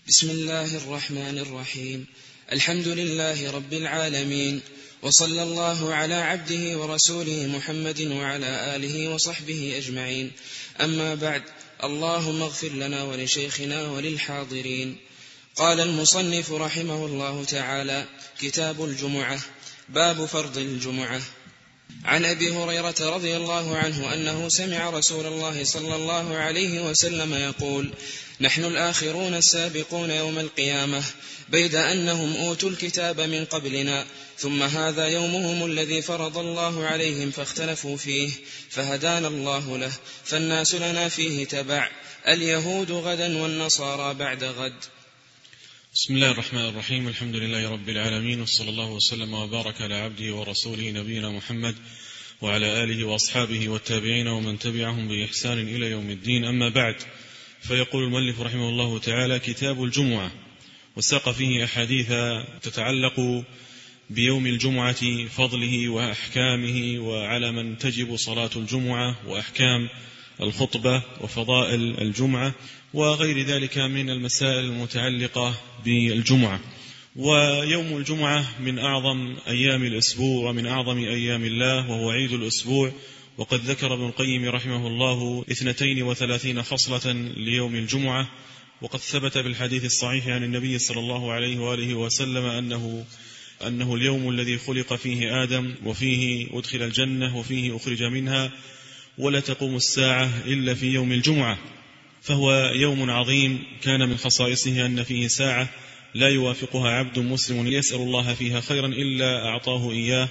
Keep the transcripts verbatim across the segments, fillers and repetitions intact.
بسم الله الرحمن الرحيم. الحمد لله رب العالمين، وصلى الله على عبده ورسوله محمد وعلى آله وصحبه أجمعين. أما بعد، اللهم اغفر لنا ولشيخنا وللحاضرين. قال المصنف رحمه الله تعالى: كتاب الجمعة. باب فرض الجمعة. عن أبي هريرة رضي الله عنه أنه سمع رسول الله صلى الله عليه وسلم يقول: نحن الآخرون السابقون يوم القيامة، بيد أنهم أوتوا الكتاب من قبلنا، ثم هذا يومهم الذي فرض الله عليهم فاختلفوا فيه، فهدانا الله له، فالناس لنا فيه تبع، اليهود غدا والنصارى بعد غد. بسم الله الرحمن الرحيم. الحمد لله رب العالمين، وصلى الله وسلم وبارك على عبده ورسوله نبينا محمد وعلى آله وأصحابه والتابعين ومن تبعهم بإحسان إلى يوم الدين. أما بعد، فيقول المؤلف رحمه الله تعالى: كتاب الجمعة، وساق فيه أحاديث تتعلق بيوم الجمعة، فضله وأحكامه، وعلى من تجب صلاة الجمعة، وأحكام الخطبة، وفضائل الجمعة، وغير ذلك من المسائل المتعلقة بالجمعة. ويوم الجمعة من أعظم أيام الأسبوع ومن أعظم أيام الله، وهو عيد الأسبوع. وقد ذكر ابن القيم رحمه الله اثنتين وثلاثين خصلة ليوم الجمعة. وقد ثبت بالحديث الصحيح عن النبي صلى الله عليه وآله وسلم أنه أنه اليوم الذي خلق فيه آدم، وفيه أدخل الجنة، وفيه أخرج منها، ولا تقوم الساعة إلا في يوم الجمعة. فهو يوم عظيم، كان من خصائصه أن فيه ساعة لا يوافقها عبد مسلم يسأل الله فيها خيرا إلا أعطاه إياه.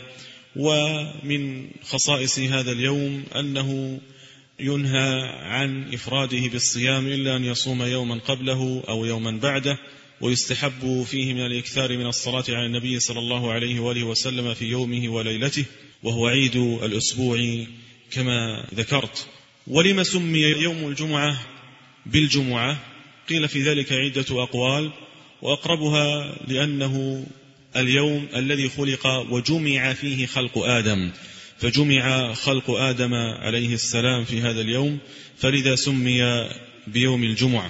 ومن خصائص هذا اليوم أنه ينهى عن إفراده بالصيام إلا أن يصوم يوما قبله أو يوما بعده، ويستحب فيه من الإكثار من الصلاة على النبي صلى الله عليه وآله وسلم في يومه وليلته، وهو عيد الأسبوع كما ذكرت. ولما سمي يوم الجمعة بالجمعة؟ قيل في ذلك عدة أقوال، وأقربها لأنه اليوم الذي خلق وجمع فيه خلق آدم، فجمع خلق آدم عليه السلام في هذا اليوم، فلذا سمي بيوم الجمعة.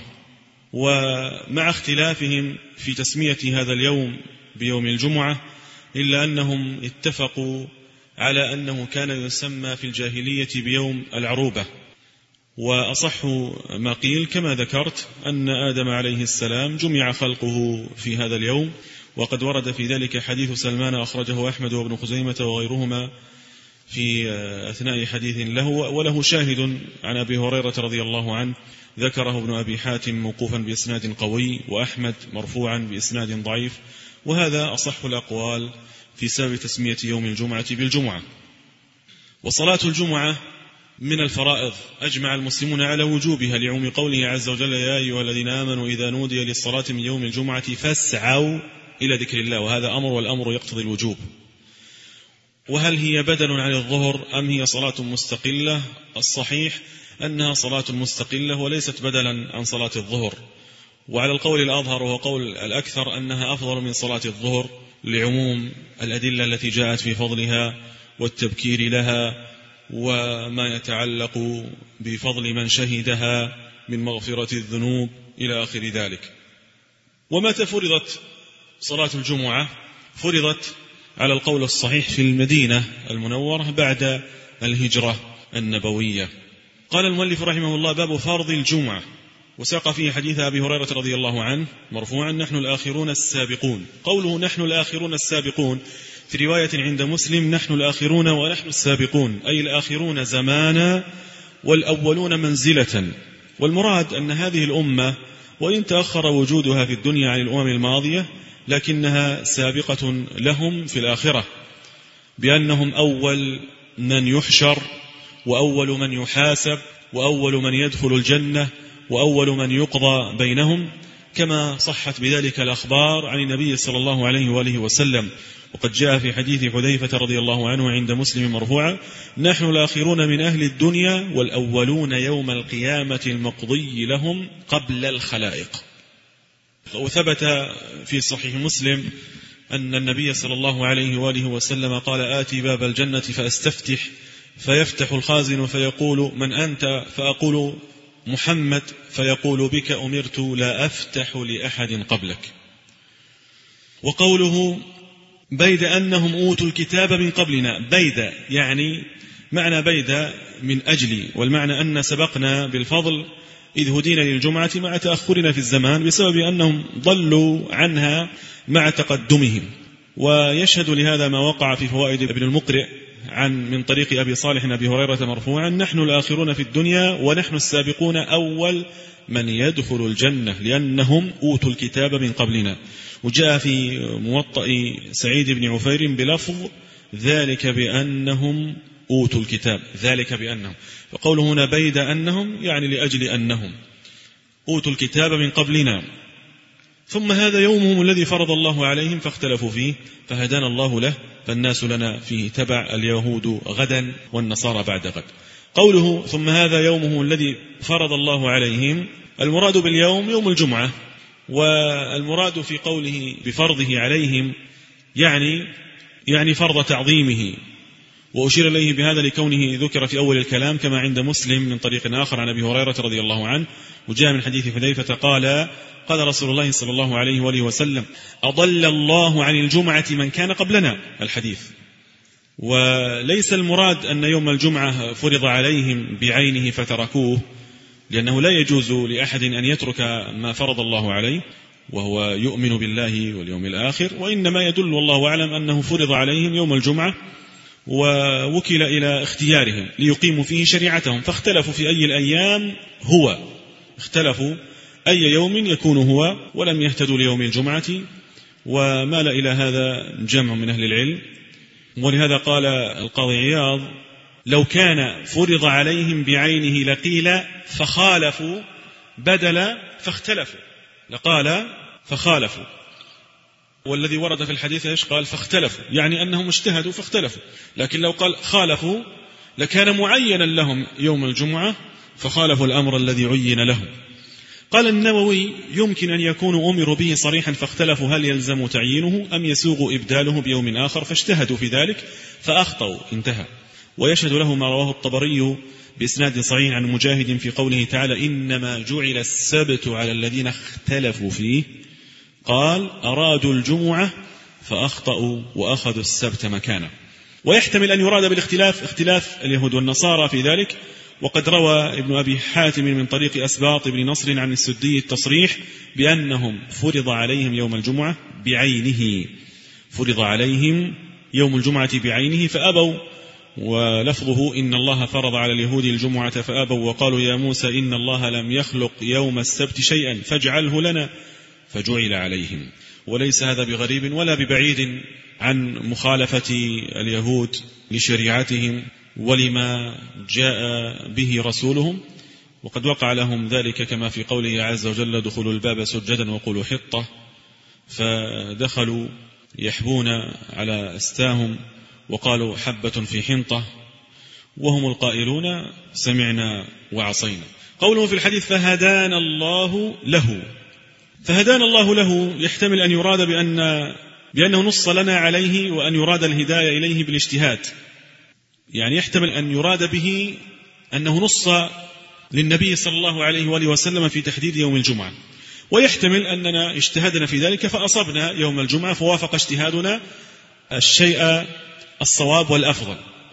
ومع اختلافهم في تسمية هذا اليوم بيوم الجمعة، إلا أنهم اتفقوا على أنه كان يسمى في الجاهلية بيوم العروبة. وأصح ما قيل كما ذكرت أن آدم عليه السلام جمع خلقه في هذا اليوم. وقد ورد في ذلك حديث سلمان أخرجه أحمد وابن خزيمة وغيرهما في أثناء حديث له، وله شاهد عن أبي هريرة رضي الله عنه ذكره ابن أبي حاتم موقوفا بإسناد قوي، وأحمد مرفوعا بإسناد ضعيف. وهذا أصح الأقوال في سبب تسمية يوم الجمعة بالجمعة. وصلاة الجمعة من الفرائض، أجمع المسلمون على وجوبها لعموم قوله عز وجل: يا أيها الذين آمنوا إذا نودي للصلاة من يوم الجمعة فاسعوا إلى ذكر الله. وهذا أمر، والأمر يقتضي الوجوب. وهل هي بدل عن الظهر أم هي صلاة مستقلة؟ الصحيح أنها صلاة مستقلة وليست بدلا عن صلاة الظهر. وعلى القول الأظهر وهو قول الأكثر أنها أفضل من صلاة الظهر لعموم الأدلة التي جاءت في فضلها والتبكير لها، وما يتعلق بفضل من شهدها من مغفرة الذنوب إلى آخر ذلك. ومتى فرضت صلاة الجمعة؟ فرضت على القول الصحيح في المدينة المنورة بعد الهجرة النبوية. قال المؤلف رحمه الله: باب فرض الجمعة. وساق فيه حديث أبي هريرة رضي الله عنه مرفوعا: نحن الآخرون السابقون. قوله نحن الآخرون السابقون في رواية عند مسلم: نحن الآخرون ونحن السابقون، أي الآخرون زمانا والأولون منزلة. والمراد أن هذه الأمة وإن تأخر وجودها في الدنيا عن الأمم الماضية، لكنها سابقة لهم في الآخرة، بأنهم أول من يحشر، وأول من يحاسب، وأول من يدخل الجنة، وأول من يقضى بينهم، كما صحت بذلك الأخبار عن النبي صلى الله عليه وآله وسلم. وقد جاء في حديث حذيفة رضي الله عنه عند مسلم مرفوعا: نحن الآخرون من أهل الدنيا والأولون يوم القيامة المقضي لهم قبل الخلائق. وثبت في صحيح مسلم أن النبي صلى الله عليه وآله وسلم قال: آتي باب الجنة فأستفتح، فيفتح الخازن فيقول: من أنت؟ فأقول: محمد فيقول بك أمرت لا أفتح لأحد قبلك. وقوله بيد أنهم أوتوا الكتاب من قبلنا، بيد يعني معنى بيد من أجل، والمعنى أن سبقنا بالفضل إذ هدينا للجمعة مع تأخرنا في الزمان بسبب أنهم ضلوا عنها مع تقدمهم. ويشهد لهذا ما وقع في فوائد ابن المقرئ عن من طريق أبي صالح أبي هريرة مرفوعا: نحن الآخرون في الدنيا ونحن السابقون أول من يدخل الجنة لأنهم أوتوا الكتاب من قبلنا. وجاء في موطأ سعيد بن عفير بلفظ ذلك بأنهم أوتوا الكتاب، ذلك بأنهم، فقوله هنا بيد أنهم يعني لأجل أنهم أوتوا الكتاب من قبلنا. ثم هذا يومهم الذي فرض الله عليهم فاختلفوا فيه فهدانا الله له، فالناس لنا فيه تبع، اليهود غدا والنصارى بعد غد. قوله ثم هذا يومهم الذي فرض الله عليهم، المراد باليوم يوم الجمعة، والمراد في قوله بفرضه عليهم يعني يعني فرض تعظيمه. وأشير إليه بهذا لكونه ذكر في أول الكلام كما عند مسلم من طريق آخر عن أبي هريرة رضي الله عنه، وجاء من حديث حذيفة قال قال رسول الله صلى الله عليه وآله وسلم: أضل الله عن الجمعة من كان قبلنا، الحديث. وليس المراد أن يوم الجمعة فرض عليهم بعينه فتركوه، لأنه لا يجوز لأحد أن يترك ما فرض الله عليه وهو يؤمن بالله واليوم الآخر، وإنما يدل والله أعلم أنه فرض عليهم يوم الجمعة ووكل إلى اختيارهم ليقيموا فيه شريعتهم، فاختلفوا في أي الأيام هو، اختلفوا أي يوم يكون هو، ولم يهتدوا ليوم الجمعة. ومال إلى هذا جمع من أهل العلم، ولهذا قال القاضي عياض: لو كان فرض عليهم بعينه لقيل فخالفوا بدل فاختلفوا، لقال فخالفوا، والذي ورد في الحديث إيش؟ قال فاختلفوا، يعني أنهم اجتهدوا فاختلفوا. لكن لو قال خالفوا لكان معينا لهم يوم الجمعة فخالفوا الأمر الذي عين لهم. قال النووي: يمكن أن يكونوا أمروا به صريحا فاختلفوا هل يلزم تعيينه أم يسوغ إبداله بيوم آخر، فاجتهدوا في ذلك فأخطأوا، انتهى. ويشهد له ما رواه الطبري بإسناد صحيح عن مجاهد في قوله تعالى: إنما جعل السبت على الذين اختلفوا فيه، قال أرادوا الجمعة فأخطأوا وأخذوا السبت مكانه. ويحتمل أن يراد بالاختلاف اختلاف اليهود والنصارى في ذلك. وقد روى ابن أبي حاتم من طريق أسباط بن نصر عن السدي التصريح بأنهم فرض عليهم يوم الجمعة بعينه، فرض عليهم يوم الجمعة بعينه فأبوا. ولفظه: إن الله فرض على اليهود الجمعة فأبوا وقالوا يا موسى إن الله لم يخلق يوم السبت شيئا فاجعله لنا، فجعل عليهم. وليس هذا بغريب ولا ببعيد عن مخالفة اليهود لشريعتهم ولما جاء به رسولهم، وقد وقع لهم ذلك كما في قوله عز وجل: دخلوا الباب سجدا وقولوا حطة، فدخلوا يحبون على أستاهم وقالوا حبة في حنطة، وهم القائلون سمعنا وعصينا. قوله في الحديث فهدانا الله له، فهدانا الله له يحتمل أن يراد بأن بأنه نص لنا عليه، وأن يراد الهداية إليه بالاجتهاد، يعني يحتمل أن يراد به أنه نص للنبي صلى الله عليه وآله وسلم في تحديد يوم الجمعة، ويحتمل أننا اجتهدنا في ذلك فأصبنا يوم الجمعة فوافق اجتهادنا الشيء الصواب والأفضل.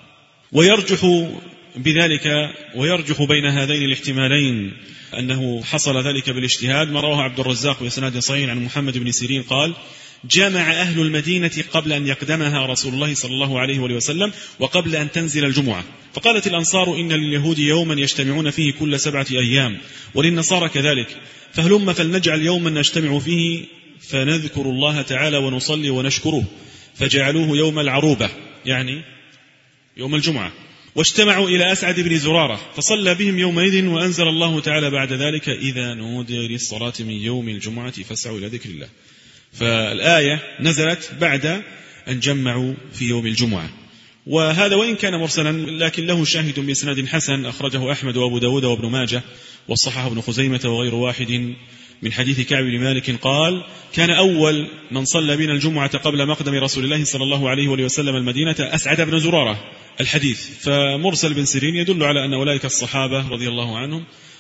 ويرجح بذلك ويرجح بين هذين الاحتمالين أنه حصل ذلك بالاجتهاد ما رواه عبد الرزاق بإسناد صحيح عن محمد بن سيرين قال: جمع أهل المدينة قبل أن يقدمها رسول الله صلى الله عليه وآله وسلم وقبل أن تنزل الجمعة، فقالت الأنصار إن لليهود يوما يجتمعون فيه كل سبعة أيام وللنصارى كذلك، فهلم فلنجعل يوما نجتمع فيه فنذكر الله تعالى ونصلي ونشكره، فجعلوه يوم العروبة يعني يوم الجمعة، واجتمعوا إلى أسعد بن زرارة فصلى بهم يومئذ، وأنزل الله تعالى بعد ذلك: إذا نودي للصلاة من يوم الجمعة فاسعوا إلى ذكر الله. فالآية نزلت بعد أن جمعوا في يوم الجمعة. وهذا وإن كان مرسلا لكن له شاهد بإسناد حسن أخرجه أحمد وأبو داود وابن ماجه والصححه ابن خزيمة وغير واحد من حديث كعب بن مالك قال: كان أول من صلى بنا الجمعة قبل مقدم رسول الله صلى الله عليه وآله وسلم المدينة أسعد بن زرارة. الحديث فمرسل بن سيرين يدل على أن أولئك الصحابة رضي الله عنهم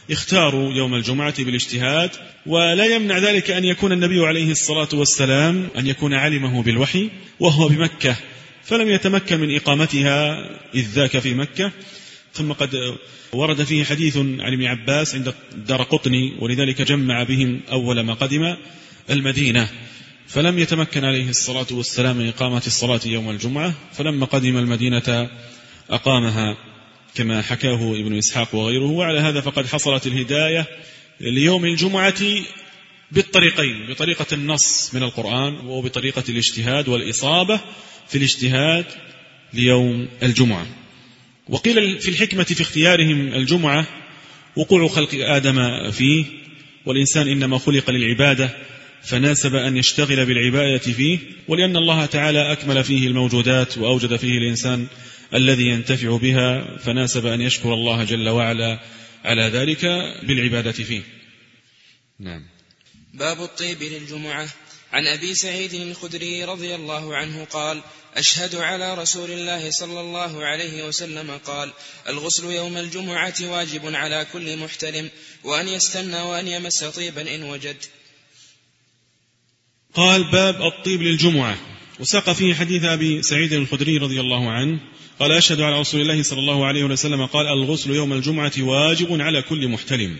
اختاروا يوم الجمعة بالاجتهاد، ولا يمنع ذلك أن يكون النبي عليه الصلاة والسلام أن يكون علمه بالوحي وهو بمكة، فلم يتمكن من إقامتها إذ ذاك في مكة. ثم قد ورد فيه حديث عن ابن عباس عند الدارقطني، ولذلك جمع بهم أول ما قدم المدينة، فلم يتمكن عليه الصلاة والسلام من إقامة الصلاة يوم الجمعة، فلما قدم المدينة أقامها كما حكاه ابن إسحاق وغيره. وعلى هذا فقد حصلت الهداية ليوم الجمعة بالطريقين، بطريقة النص من القرآن وبطريقة الاجتهاد والإصابة في الاجتهاد ليوم الجمعة. وقيل في الحكمة في اختيارهم الجمعة وقوع خلق آدم فيه، والإنسان إنما خلق للعبادة فناسب أن يشتغل بالعبادة فيه، ولأن الله تعالى أكمل فيه الموجودات وأوجد فيه الإنسان الذي ينتفع بها، فناسب أن يشكر الله جل وعلا على ذلك بالعبادة فيه. نعم. باب الطيب للجمعة. عن أبي سعيد الخدري رضي الله عنه قال: أشهد على رسول الله صلى الله عليه وسلم قال: الغسل يوم الجمعة واجب على كل محتلم، وأن يستنى وأن يمس طيبا إن وجد. قال: باب الطيب للجمعة. وساق فيه حديث أبي سعيد الخدري رضي الله عنه قال: أشهد على رسول الله صلى الله عليه وسلم قال: الغسل يوم الجمعة واجب على كل محتلم.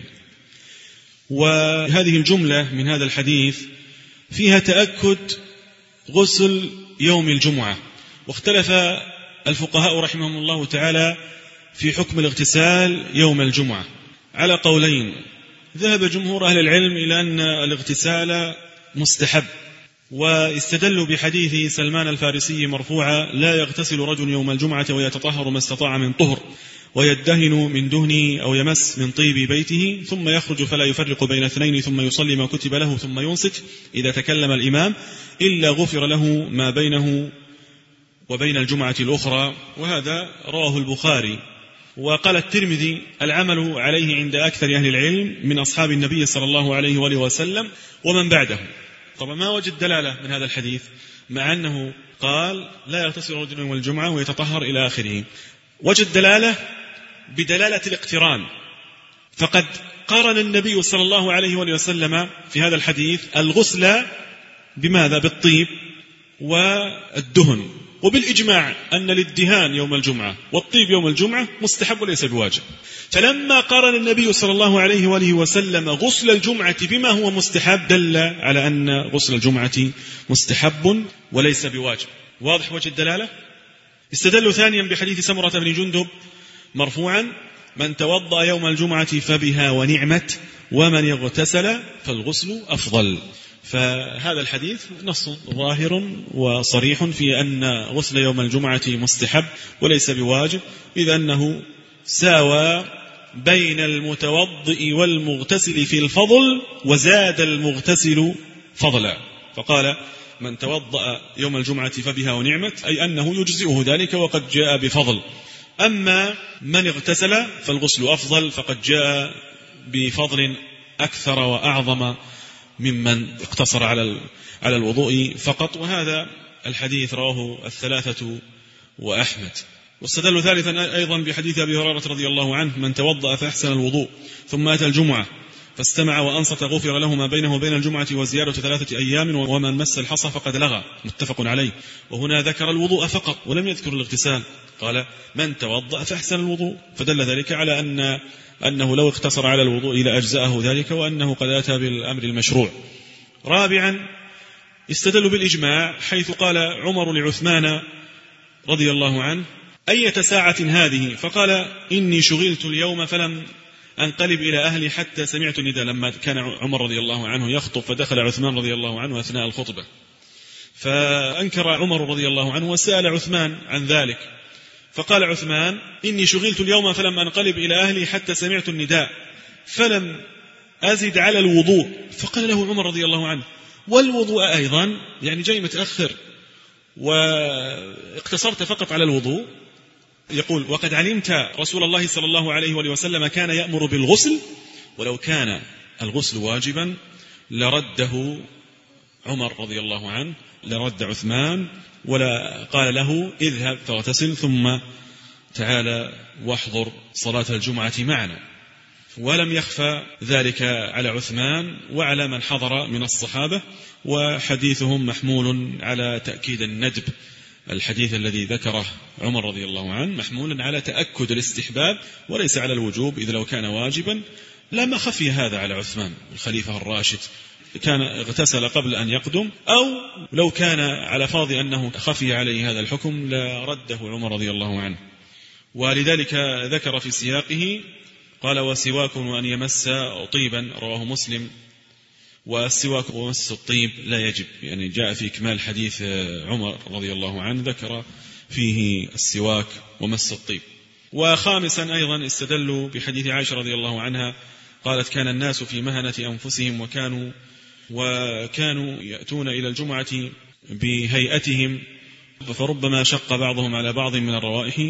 وهذه الجملة من هذا الحديث فيها تأكد غسل يوم الجمعة، واختلف الفقهاء رحمهم الله تعالى في حكم الاغتسال يوم الجمعة على قولين. ذهب جمهور أهل العلم إلى أن الاغتسال مستحب، واستدلوا بحديث سلمان الفارسي مرفوعا: لا يغتسل رجل يوم الجمعة ويتطهر ما استطاع من طهر، ويدهن من دهنه أو يمس من طيب بيته، ثم يخرج فلا يفرق بين اثنين، ثم يصلي ما كتب له، ثم ينصت إذا تكلم الإمام، إلا غفر له ما بينه وبين الجمعة الأخرى. وهذا رواه البخاري. وقال الترمذي: العمل عليه عند أكثر أهل العلم من أصحاب النبي صلى الله عليه وآله وسلم ومن بعده. طبعا ما وجد دلالة من هذا الحديث، مع أنه قال: لا يغتسل رجل يوم الجمعة ويتطهر إلى آخره. وجد دلالة بدلالة الاقتران، فقد قارن النبي صلى الله عليه وآله وسلم في هذا الحديث الغسل بماذا؟ بالطيب والدهن، وبالإجماع أن الادهان يوم الجمعة والطيب يوم الجمعة مستحب وليس بواجب. فلما قارن النبي صلى الله عليه وآله وسلم غسل الجمعة بما هو مستحب دل على أن غسل الجمعة مستحب وليس بواجب. واضح وجه الدلالة؟ استدلوا ثانيا بحديث سمرة بن جندب مرفوعا: من توضأ يوم الجمعة فبها ونعمت، ومن اغتسل فالغسل أفضل. فهذا الحديث نص ظاهر وصريح في أن غسل يوم الجمعة مستحب وليس بواجب، إذ أنه ساوى بين المتوضئ والمغتسل في الفضل، وزاد المغتسل فضلا، فقال: من توضأ يوم الجمعة فبها ونعمت، أي أنه يجزئه ذلك وقد جاء بفضل. أما من اغتسل فالغسل أفضل، فقد جاء بفضل أكثر وأعظم ممن اقتصر على على الوضوء فقط. وهذا الحديث رواه الثلاثة وأحمد. واستدلوا ثالثا أيضا بحديث أبي هريرة رضي الله عنه: من توضأ فأحسن الوضوء ثم أتى الجمعة فاستمع وأنصت غفر له ما بينه وبين الجمعة وزيادة ثلاثة أيام، ومن مس الحصى فقد لغى. متفق عليه. وهنا ذكر الوضوء فقط ولم يذكر الاغتسال، قال: من توضأ فأحسن الوضوء، فدل ذلك على أن أنه لو اقتصر على الوضوء لأجزأه ذلك، وأنه قد أتى بالأمر المشروع. رابعا استدلوا بالإجماع، حيث قال عمر لعثمان رضي الله عنه: أية ساعة هذه؟ فقال: إني شغلت اليوم فلم أنقلب إلى أهلي حتى سمعت النداء. لما كان عمر رضي الله عنه يخطب فدخل عثمان رضي الله عنه أثناء الخطبة، فأنكر عمر رضي الله عنه وسأل عثمان عن ذلك، فقال عثمان: إني شغلت اليوم فلم أنقلب إلى أهلي حتى سمعت النداء فلم أزد على الوضوء. فقال له عمر رضي الله عنه: والوضوء أيضا؟ يعني جاي متأخر واقتصرت فقط على الوضوء؟ يقول: وقد علمت رسول الله صلى الله عليه وآله وسلم كان يأمر بالغسل، ولو كان الغسل واجبا لرده عمر رضي الله عنه، لرد عثمان، ولا قال له: اذهب فاغتسل ثم تعالى واحضر صلاة الجمعة معنا. ولم يخفى ذلك على عثمان وعلى من حضر من الصحابة، وحديثهم محمول على تأكيد الندب. الحديث الذي ذكره عمر رضي الله عنه محمول على تأكد الاستحباب وليس على الوجوب، إذ لو كان واجبا لما خفي هذا على عثمان الخليفة الراشد، كان اغتسل قبل أن يقدم، أو لو كان على فرض أنه خفي عليه هذا الحكم لرده عمر رضي الله عنه. ولذلك ذكر في سياقه قال وسواك وأن يمس طيبا، رواه مسلم. والسواك ومس الطيب لا يجب، يعني جاء في إكمال حديث عمر رضي الله عنه ذكر فيه السواك ومس الطيب. وخامسا أيضا استدلوا بحديث عائشة رضي الله عنها قالت كان الناس في مهنة أنفسهم وكانوا وكانوا يأتون إلى الجمعة بهيئتهم، فربما شق بعضهم على بعض من الروائح،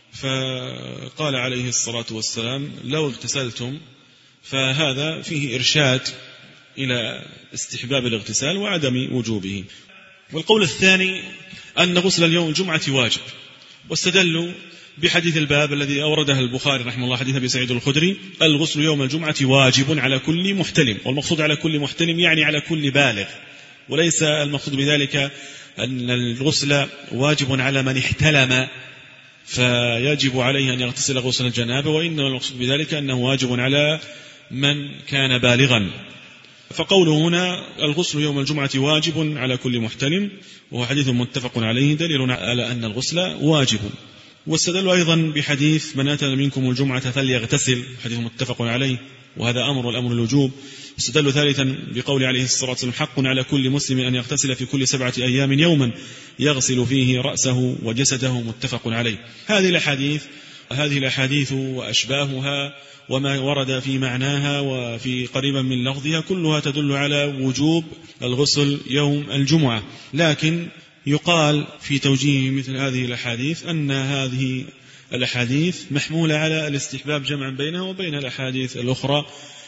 فقال عليه الصلاة والسلام لو اغتسلتم، فهذا فيه إرشاد إلى استحباب الاغتسال وعدم وجوبه. والقول الثاني أن غسل اليوم الجمعة واجب، واستدلوا بحديث الباب الذي أورده البخاري رحمه الله حديث أبي سعيد الخدري الغسل يوم الجمعة واجب على كل محتلم، والمقصود على كل محتلم يعني على كل بالغ، وليس المقصود بذلك أن الغسل واجب على من احتلم فيجب عليه أن يغتسل غسل الجنابة، وإنما المقصود بذلك أنه واجب على من كان بالغا. فقوله هنا الغسل يوم الجمعة واجب على كل محتلم وهو حديث متفق عليه دليل على أن الغسل واجب. واستدلوا أيضا بحديث من أتى منكم الجمعة فليغتسل، حديث متفق عليه وهذا أمر والأمر الوجوب. استدلوا ثالثا بقول عليه الصلاة والسلام حق على كل مسلم أن يغتسل في كل سبعة أيام يوما يغسل فيه رأسه وجسده، متفق عليه. هذه الأحاديث هذه الأحاديث وأشباهها وما ورد في معناها وفي قريبا من لفظها كلها تدل على وجوب الغسل يوم الجمعة، لكن يقال في توجيه مثل هذه الأحاديث أن هذه الأحاديث محمولة على الاستحباب جمعا بينها وبين الأحاديث الأخرى.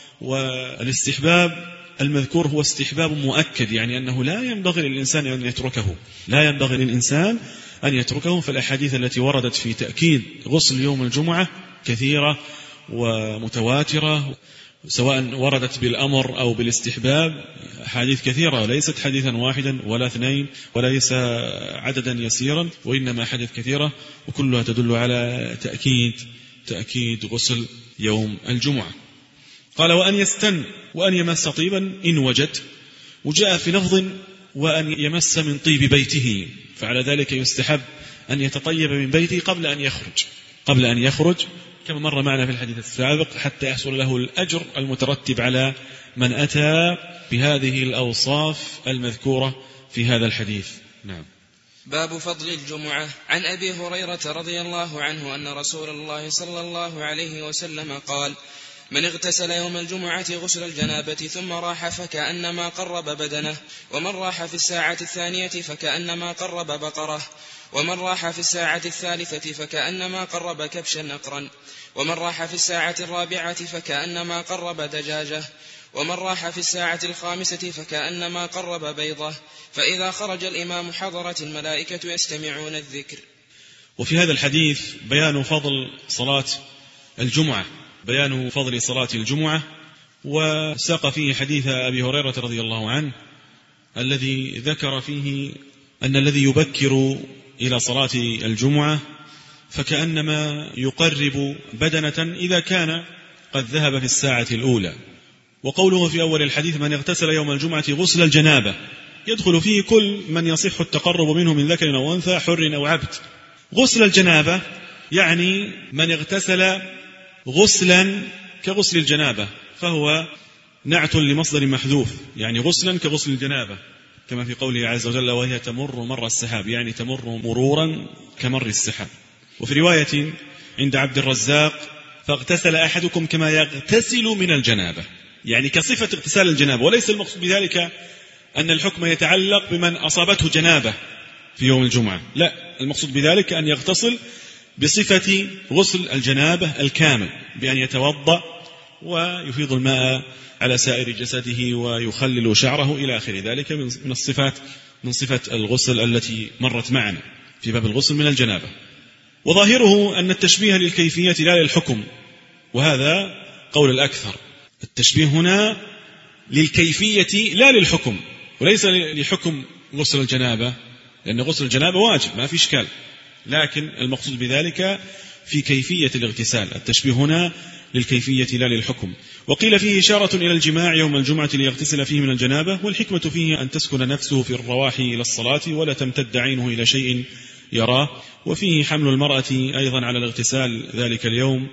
والاستحباب المذكور هو استحباب مؤكد، يعني أنه لا ينبغي للإنسان أن يتركه لا ينبغي للإنسان أن يتركه. فالأحاديث التي وردت في تأكيد غسل يوم الجمعة كثيرة ومتواترة، سواء وردت بالأمر أو بالاستحباب، حديث كثيرة ليست حديثا واحدا ولا اثنين وليس عددا يسيرا، وإنما حديث كثيرة وكلها تدل على تأكيد تأكيد غسل يوم الجمعة. قال وأن يستن وأن يمس طيبا إن وجد، وجاء في لفظ وأن يمس من طيب بيته، فعلى ذلك يستحب أن يتطيب من بيته قبل أن يخرج قبل أن يخرج كما مر معنا في الحديث السابق، حتى يحصل له الأجر المترتب على من أتى بهذه الأوصاف المذكورة في هذا الحديث. نعم. باب فضل الجمعة. عن أبي هريرة رضي الله عنه أن رسول الله صلى الله عليه وسلم قال من اغتسل يوم الجمعة غسل الجنابة ثم راح فكأنما قرب بدنه، ومن راح في الساعة الثانية فكأنما قرب بقرة، ومن راح في الساعة الثالثة فكأنما قرب كبشا نقرا، ومن راح في الساعة الرابعة فكأنما قرب دجاجة، ومن راح في الساعة الخامسة فكأنما قرب بيضة، فإذا خرج الإمام حضرت الملائكة يستمعون الذكر. وفي هذا الحديث بيان فضل صلاة الجمعة بيان فضل صلاة الجمعة، وساق فيه حديث أبي هريرة رضي الله عنه الذي ذكر فيه أن الذي يبكر إلى صلاة الجمعة فكأنما يقرب بدنة إذا كان قد ذهب في الساعة الأولى. وقوله في أول الحديث من اغتسل يوم الجمعة غسل الجنابة يدخل فيه كل من يصح التقرب منه من ذكر أو أنثى حر أو عبد. غسل الجنابة يعني من اغتسل غسلا كغسل الجنابة، فهو نعت لمصدر محذوف، يعني غسلا كغسل الجنابة، كما في قوله عز وجل وهي تمر مر السحاب، يعني تمر مرورا كمر السحاب. وفي رواية عند عبد الرزاق فاغتسل أحدكم كما يغتسل من الجنابة، يعني كصفة اغتسال الجنابة، وليس المقصود بذلك أن الحكم يتعلق بمن أصابته جنابة في يوم الجمعة، لا، المقصود بذلك أن يغتسل بصفة غسل الجنابة الكامل، بأن يتوضأ ويفيض الماء على سائر جسده ويخلل شعره إلى آخر ذلك من الصفات من صفة الغسل التي مرت معنا في باب الغسل من الجنابة. وظاهره أن التشبيه للكيفية لا للحكم، وهذا قول الأكثر. التشبيه هنا للكيفية لا للحكم، وليس لحكم غسل الجنابة، لأن غسل الجنابة واجب ما في إشكال، لكن المقصود بذلك في كيفية الاغتسال. التشبيه هنا للكيفية لا للحكم. وقيل فيه إشارة إلى الجماع يوم الجمعة ليغتسل فيه من الجنابة، والحكمة فيه أن تسكن نفسه في الرواح إلى الصلاة ولا تمتد عينه إلى شيء يراه. وفيه حمل المرأة أيضا على الاغتسال ذلك اليوم،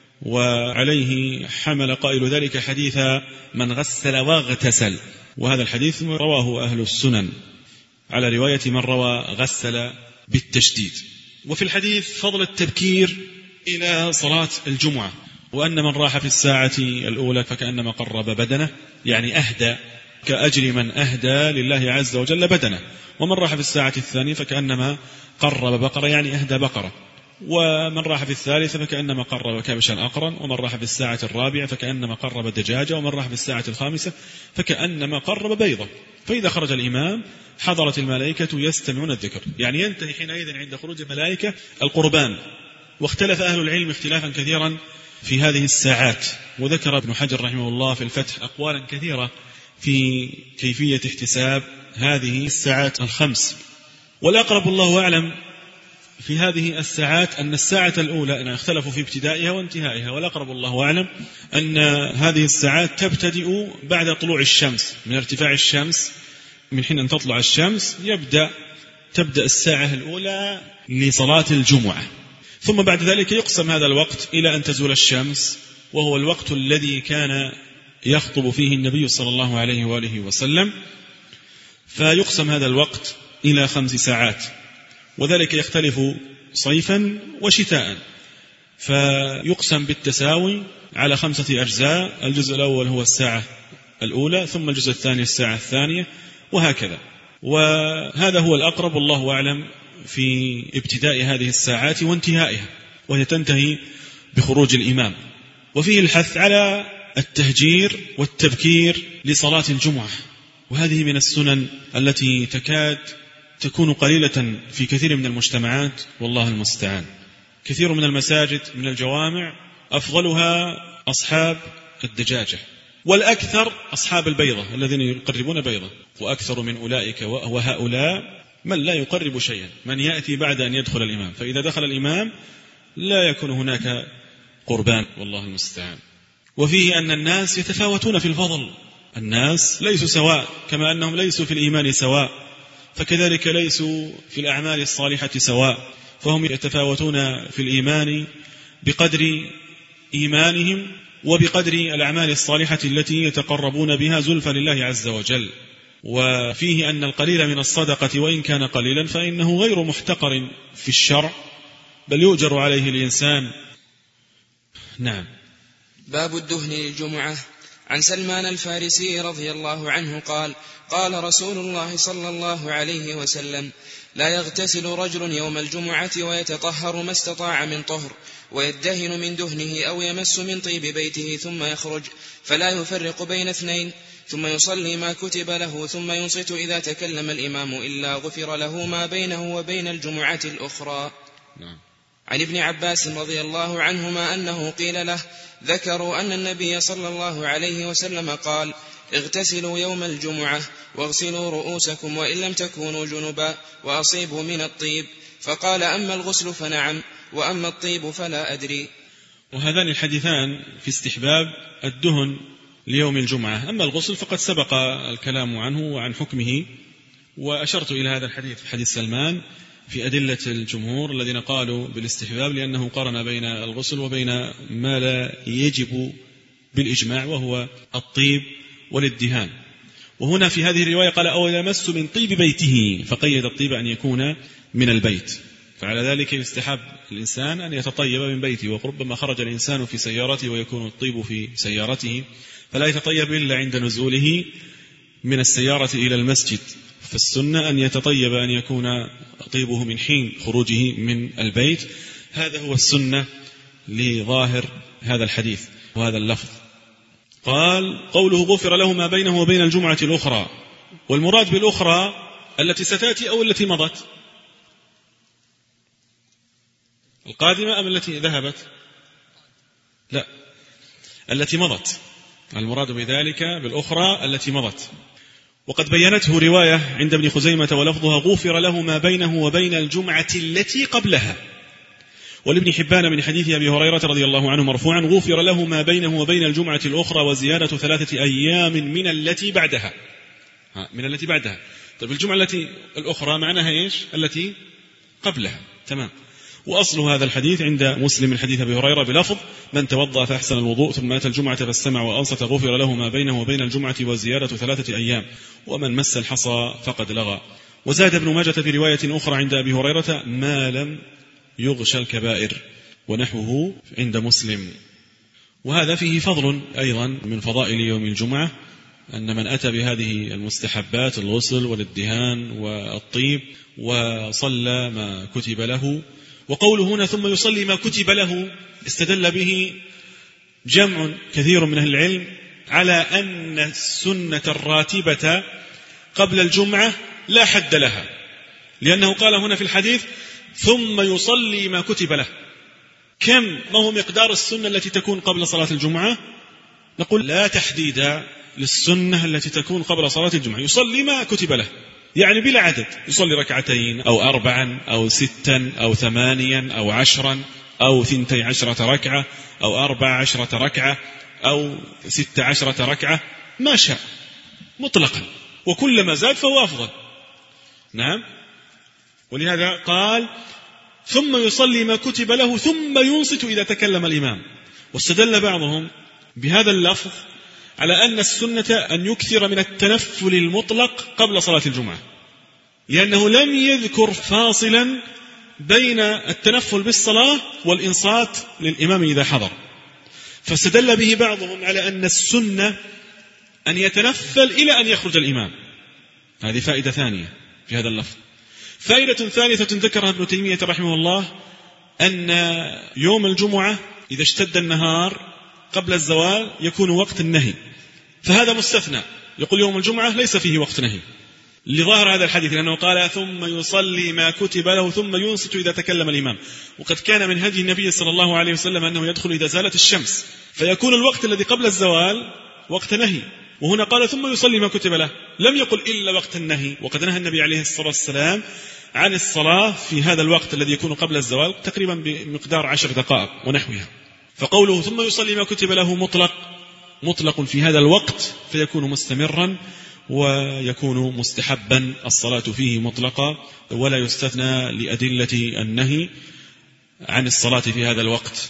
وعليه حمل قائل ذلك حديث من غسل واغتسل، وهذا الحديث رواه أهل السنن على رواية من روى غسل بالتشديد. وفي الحديث فضل التبكير إلى صلاة الجمعة، وأن من راح في الساعة الأولى فكأنما قرب بدنه، يعني أهدى، كأجر من أهدى لله عز وجل بدنه. ومن راح في الساعة الثانية فكأنما قرب بقرة، يعني أهدى بقرة. ومن راح في الثالثة فكأنما قرب كبشا أقرا. ومن راح في الساعة الرابعة فكأنما قرب دجاجة. ومن راح في الساعة الخامسة فكأنما قرب بيضة. فإذا خرج الإمام حضرت الملائكة يستمعون الذكر، يعني ينتهي حينئذ عند خروج الملائكة القربان. واختلف أهل العلم اختلافا كثيرا في هذه الساعات، وذكر ابن حجر رحمه الله في الفتح أقوالا كثيرة في كيفية احتساب هذه الساعات الخمس. والأقرب الله أعلم في هذه الساعات أن الساعة الأولى أن اختلفوا في ابتدائها وانتهائها، والأقرب الله أعلم أن هذه الساعات تبتدئ بعد طلوع الشمس، من ارتفاع الشمس، من حين أن تطلع الشمس يبدأ تبدأ الساعة الأولى لصلاة الجمعة. ثم بعد ذلك يقسم هذا الوقت إلى أن تزول الشمس، وهو الوقت الذي كان يخطب فيه النبي صلى الله عليه وآله وسلم. فيقسم هذا الوقت إلى خمس ساعات، وذلك يختلف صيفا وشتاء. فيقسم بالتساوي على خمسة أجزاء، الجزء الأول هو الساعة الأولى، ثم الجزء الثاني الساعة الثانية، وهكذا. وهذا هو الأقرب والله أعلم في ابتداء هذه الساعات وانتهائها، وهي تنتهي بخروج الإمام. وفيه الحث على التهجير والتبكير لصلاة الجمعة، وهذه من السنن التي تكاد تكون قليلة في كثير من المجتمعات، والله المستعان. كثير من المساجد من الجوامع أفضلها أصحاب الدجاجة، والأكثر أصحاب البيضة الذين يقربون بيضة، وأكثر من أولئك وهؤلاء من لا يقرب شيئا، من يأتي بعد أن يدخل الإمام، فإذا دخل الإمام لا يكون هناك قربان، والله المستعان. وفيه أن الناس يتفاوتون في الفضل، الناس ليسوا سواء، كما أنهم ليسوا في الإيمان سواء، فكذلك ليسوا في الأعمال الصالحة سواء، فهم يتفاوتون في الإيمان بقدر إيمانهم وبقدر الأعمال الصالحة التي يتقربون بها زلفى لله عز وجل. وفيه أن القليل من الصدقة وإن كان قليلا فإنه غير محتقر في الشرع، بل يؤجر عليه الإنسان. نعم. باب الدهن للجمعة. عن سلمان الفارسي رضي الله عنه قال: قال رسول الله صلى الله عليه وسلم: لا يغتسل رجل يوم الجمعة ويتطهر ما استطاع من طهر، ويدهن من دهنه أو يمس من طيب بيته ثم يخرج، فلا يفرق بين اثنين، ثم يصلي ما كتب له، ثم ينصت إذا تكلم الإمام إلا غفر له ما بينه وبين الجمعة الأخرى. نعم. عن ابن عباس رضي الله عنهما أنه قيل له: ذكروا أن النبي صلى الله عليه وسلم قال: اغتسلوا يوم الجمعة واغسلوا رؤوسكم وإن لم تكونوا جنبا، وأصيبوا من الطيب، فقال: أما الغسل فنعم، وأما الطيب فلا أدري. وهذان الحديثان في استحباب الدهن ليوم الجمعة. أما الغسل فقد سبق الكلام عنه وعن حكمه، وأشرت إلى هذا الحديث حديث سلمان في أدلة الجمهور الذين قالوا بالاستحباب، لأنه قارن بين الغسل وبين ما لا يجب بالإجماع وهو الطيب والادهان. وهنا في هذه الرواية قال: أو يمس من طيب بيته، فقيد الطيب أن يكون من البيت، فعلى ذلك يستحب الإنسان أن يتطيب من بيته. وربما خرج الإنسان في سيارته ويكون الطيب في سيارته، فلا يتطيب إلا عند نزوله من السيارة إلى المسجد، فالسنة أن يتطيب أن يكون طيبه من حين خروجه من البيت. هذا هو السنة لظاهر هذا الحديث وهذا اللفظ. قال: قوله غفر له ما بينه وبين الجمعة الأخرى، والمراد بالأخرى التي ستأتي أو التي مضت؟ القادمة أم التي ذهبت؟ لا، التي مضت، المراد بذلك بالأخرى التي مضت. وقد بينته رواية عند ابن خزيمة ولفظها غفر له ما بينه وبين الجمعة التي قبلها، ولابن حبان من حديث أبي هريرة رضي الله عنه مرفوعا غفر له ما بينه وبين الجمعة الأخرى وزيادة ثلاثة أيام من التي بعدها. من التي بعدها. طيب الجمعة التي الأخرى معناها إيش؟ التي قبلها. تمام. وأصل هذا الحديث عند مسلم من حديث أبي هريرة بلفظ من توضأ فأحسن الوضوء ثم أتى الجمعة فاستمع وأنصت غفر له ما بينه وبين الجمعة وزيادة ثلاثة أيام ومن مس الحصى فقد لغى. وزاد ابن ماجة في رواية أخرى عند أبي هريرة ما لم يغشى الكبائر ونحوه عند مسلم. وهذا فيه فضل أيضا من فضائل يوم الجمعة، أن من أتى بهذه المستحبات الغسل والادهان والطيب وصلى ما كتب له. وقوله هنا ثم يصلي ما كتب له استدل به جمع كثير من أهل العلم على أن السنة الراتبة قبل الجمعة لا حد لها، لأنه قال هنا في الحديث ثم يصلي ما كتب له. كم ما هو مقدار السنة التي تكون قبل صلاة الجمعة؟ نقول لا تحديد للسنة التي تكون قبل صلاة الجمعة، يصلي ما كتب له، يعني بلا عدد، يصلي ركعتين أو أربعا أو ستا أو ثمانيا أو عشرا أو ثنتي عشرة ركعة أو أربع عشرة ركعة أو ست عشرة ركعة، ما شاء مطلقا، وكلما زاد فهو أفضل. نعم. ولهذا قال ثم يصلي ما كتب له ثم ينصت إذا تكلم الإمام. واستدل بعضهم بهذا اللفظ على أن السنة أن يكثر من التنفل المطلق قبل صلاة الجمعة، لأنه لم يذكر فاصلا بين التنفل بالصلاة والإنصات للإمام إذا حضر، فاستدل به بعضهم على أن السنة أن يتنفل إلى أن يخرج الإمام. هذه فائدة ثانية في هذا اللفظ. فائدة ثالثة ذكرها ابن تيمية رحمه الله أن يوم الجمعة إذا اشتد النهار قبل الزوال يكون وقت النهي، فهذا مستثنى، يقول يوم الجمعة ليس فيه وقت نهي لظاهر هذا الحديث، لأنه قال ثم يصلي ما كتب له ثم ينصت إذا تكلم الإمام. وقد كان من هدي النبي صلى الله عليه وسلم أنه يدخل إذا زالت الشمس، فيكون الوقت الذي قبل الزوال وقت نهي، وهنا قال ثم يصلي ما كتب له، لم يقل إلا وقت النهي. وقد نهى النبي عليه الصلاة والسلام عن الصلاة في هذا الوقت الذي يكون قبل الزوال تقريبا بمقدار عشر دقائق ونحوها. فقوله ثم يصلي ما كتب له مطلق مطلق في هذا الوقت، فيكون مستمرا ويكون مستحبا الصلاة فيه مطلقا، ولا يستثنى لأدلة النهي عن الصلاة في هذا الوقت.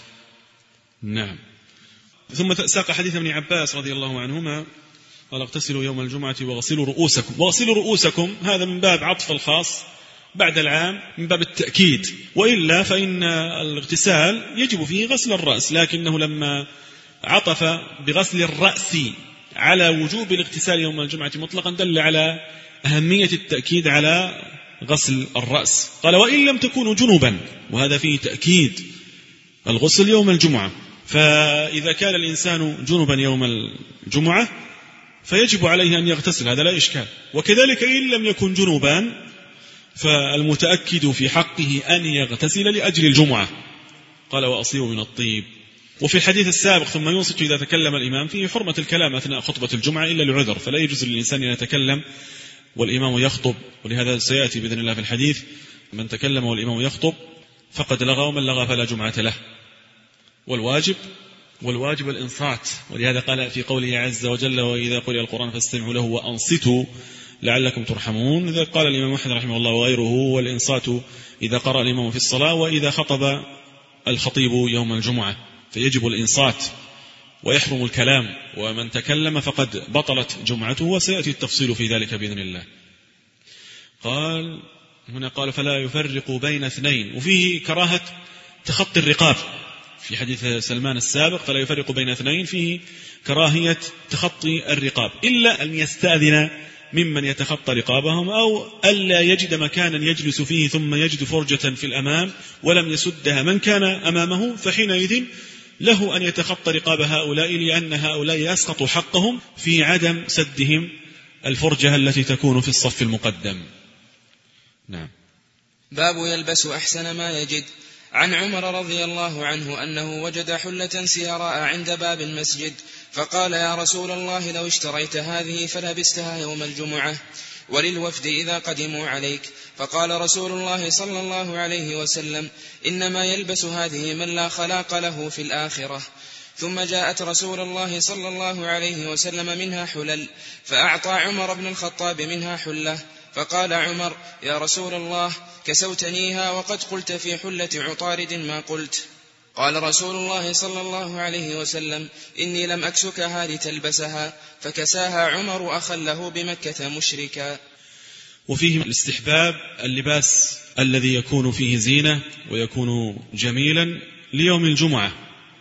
نعم. ثم ساق حديث ابن عباس رضي الله عنهما قال اغتسلوا يوم الجمعة وغسلوا رؤوسكم. وغسلوا رؤوسكم هذا من باب عطف الخاص بعد العام، من باب التأكيد، وإلا فإن الاغتسال يجب فيه غسل الرأس، لكنه لما عطف بغسل الرأس على وجوب الاغتسال يوم الجمعة مطلقا دل على أهمية التأكيد على غسل الرأس. قال وإن لم تكونوا جنوبا، وهذا فيه تأكيد الغسل يوم الجمعة. فإذا كان الإنسان جنوبا يوم الجمعة فيجب عليه أن يغتسل، هذا لا إشكال. وكذلك إن لم يكن جنوبا فالمتأكد في حقه أن يغتسل لأجل الجمعة. قال وأصيب من الطيب. وفي الحديث السابق ثم ينصت إذا تكلم الإمام فيه حرمة الكلام أثناء خطبة الجمعة إلا لعذر، فلا يجوز للإنسان أن يتكلم والإمام يخطب، ولهذا سيأتي بإذن الله في الحديث من تكلم والإمام يخطب فقد لغى، ومن لغى فلا جمعة له. والواجب والواجب الإنصات، ولهذا قال في قوله عز وجل وإذا قرئ القرآن فاستمعوا له وأنصتوا لعلكم ترحمون. إذا قال الإمام أحمد رحمه الله وغيره والإنصات إذا قرأ الإمام في الصلاة وإذا خطب الخطيب يوم الجمعة، فيجب الإنصات ويحرم الكلام، ومن تكلم فقد بطلت جمعته، وسيأتي التفصيل في ذلك بإذن الله. قال هنا قال فلا يفرق بين اثنين، وفيه كراهة تخطي الرقاب في حديث سلمان السابق، فلا يفرق بين اثنين فيه كراهية تخطي الرقاب، إلا أن يستأذن ممن يتخطى رقابهم، أو ألا يجد مكانا يجلس فيه ثم يجد فرجة في الأمام ولم يسدها من كان أمامه، فحينئذ له أن يتخطى رقاب هؤلاء، لأن هؤلاء يسقط حقهم في عدم سدهم الفرجة التي تكون في الصف المقدم. نعم. باب يلبس أحسن ما يجد. عن عمر رضي الله عنه أنه وجد حلة سيراء عند باب المسجد فقال يا رسول الله لو اشتريت هذه فلبستها يوم الجمعة وللوفد إذا قدموا عليك. فقال رسول الله صلى الله عليه وسلم إنما يلبس هذه من لا خلاق له في الآخرة. ثم جاءت رسول الله صلى الله عليه وسلم منها حلل فأعطى عمر بن الخطاب منها حلة فقال عمر يا رسول الله كسوتنيها وقد قلت في حلة عطارد ما قلت. قال رسول الله صلى الله عليه وسلم إني لم أكسكها لتلبسها فكساها عمر أخا له بمكة مشركا. وفيه الاستحباب اللباس الذي يكون فيه زينة ويكون جميلا ليوم الجمعة،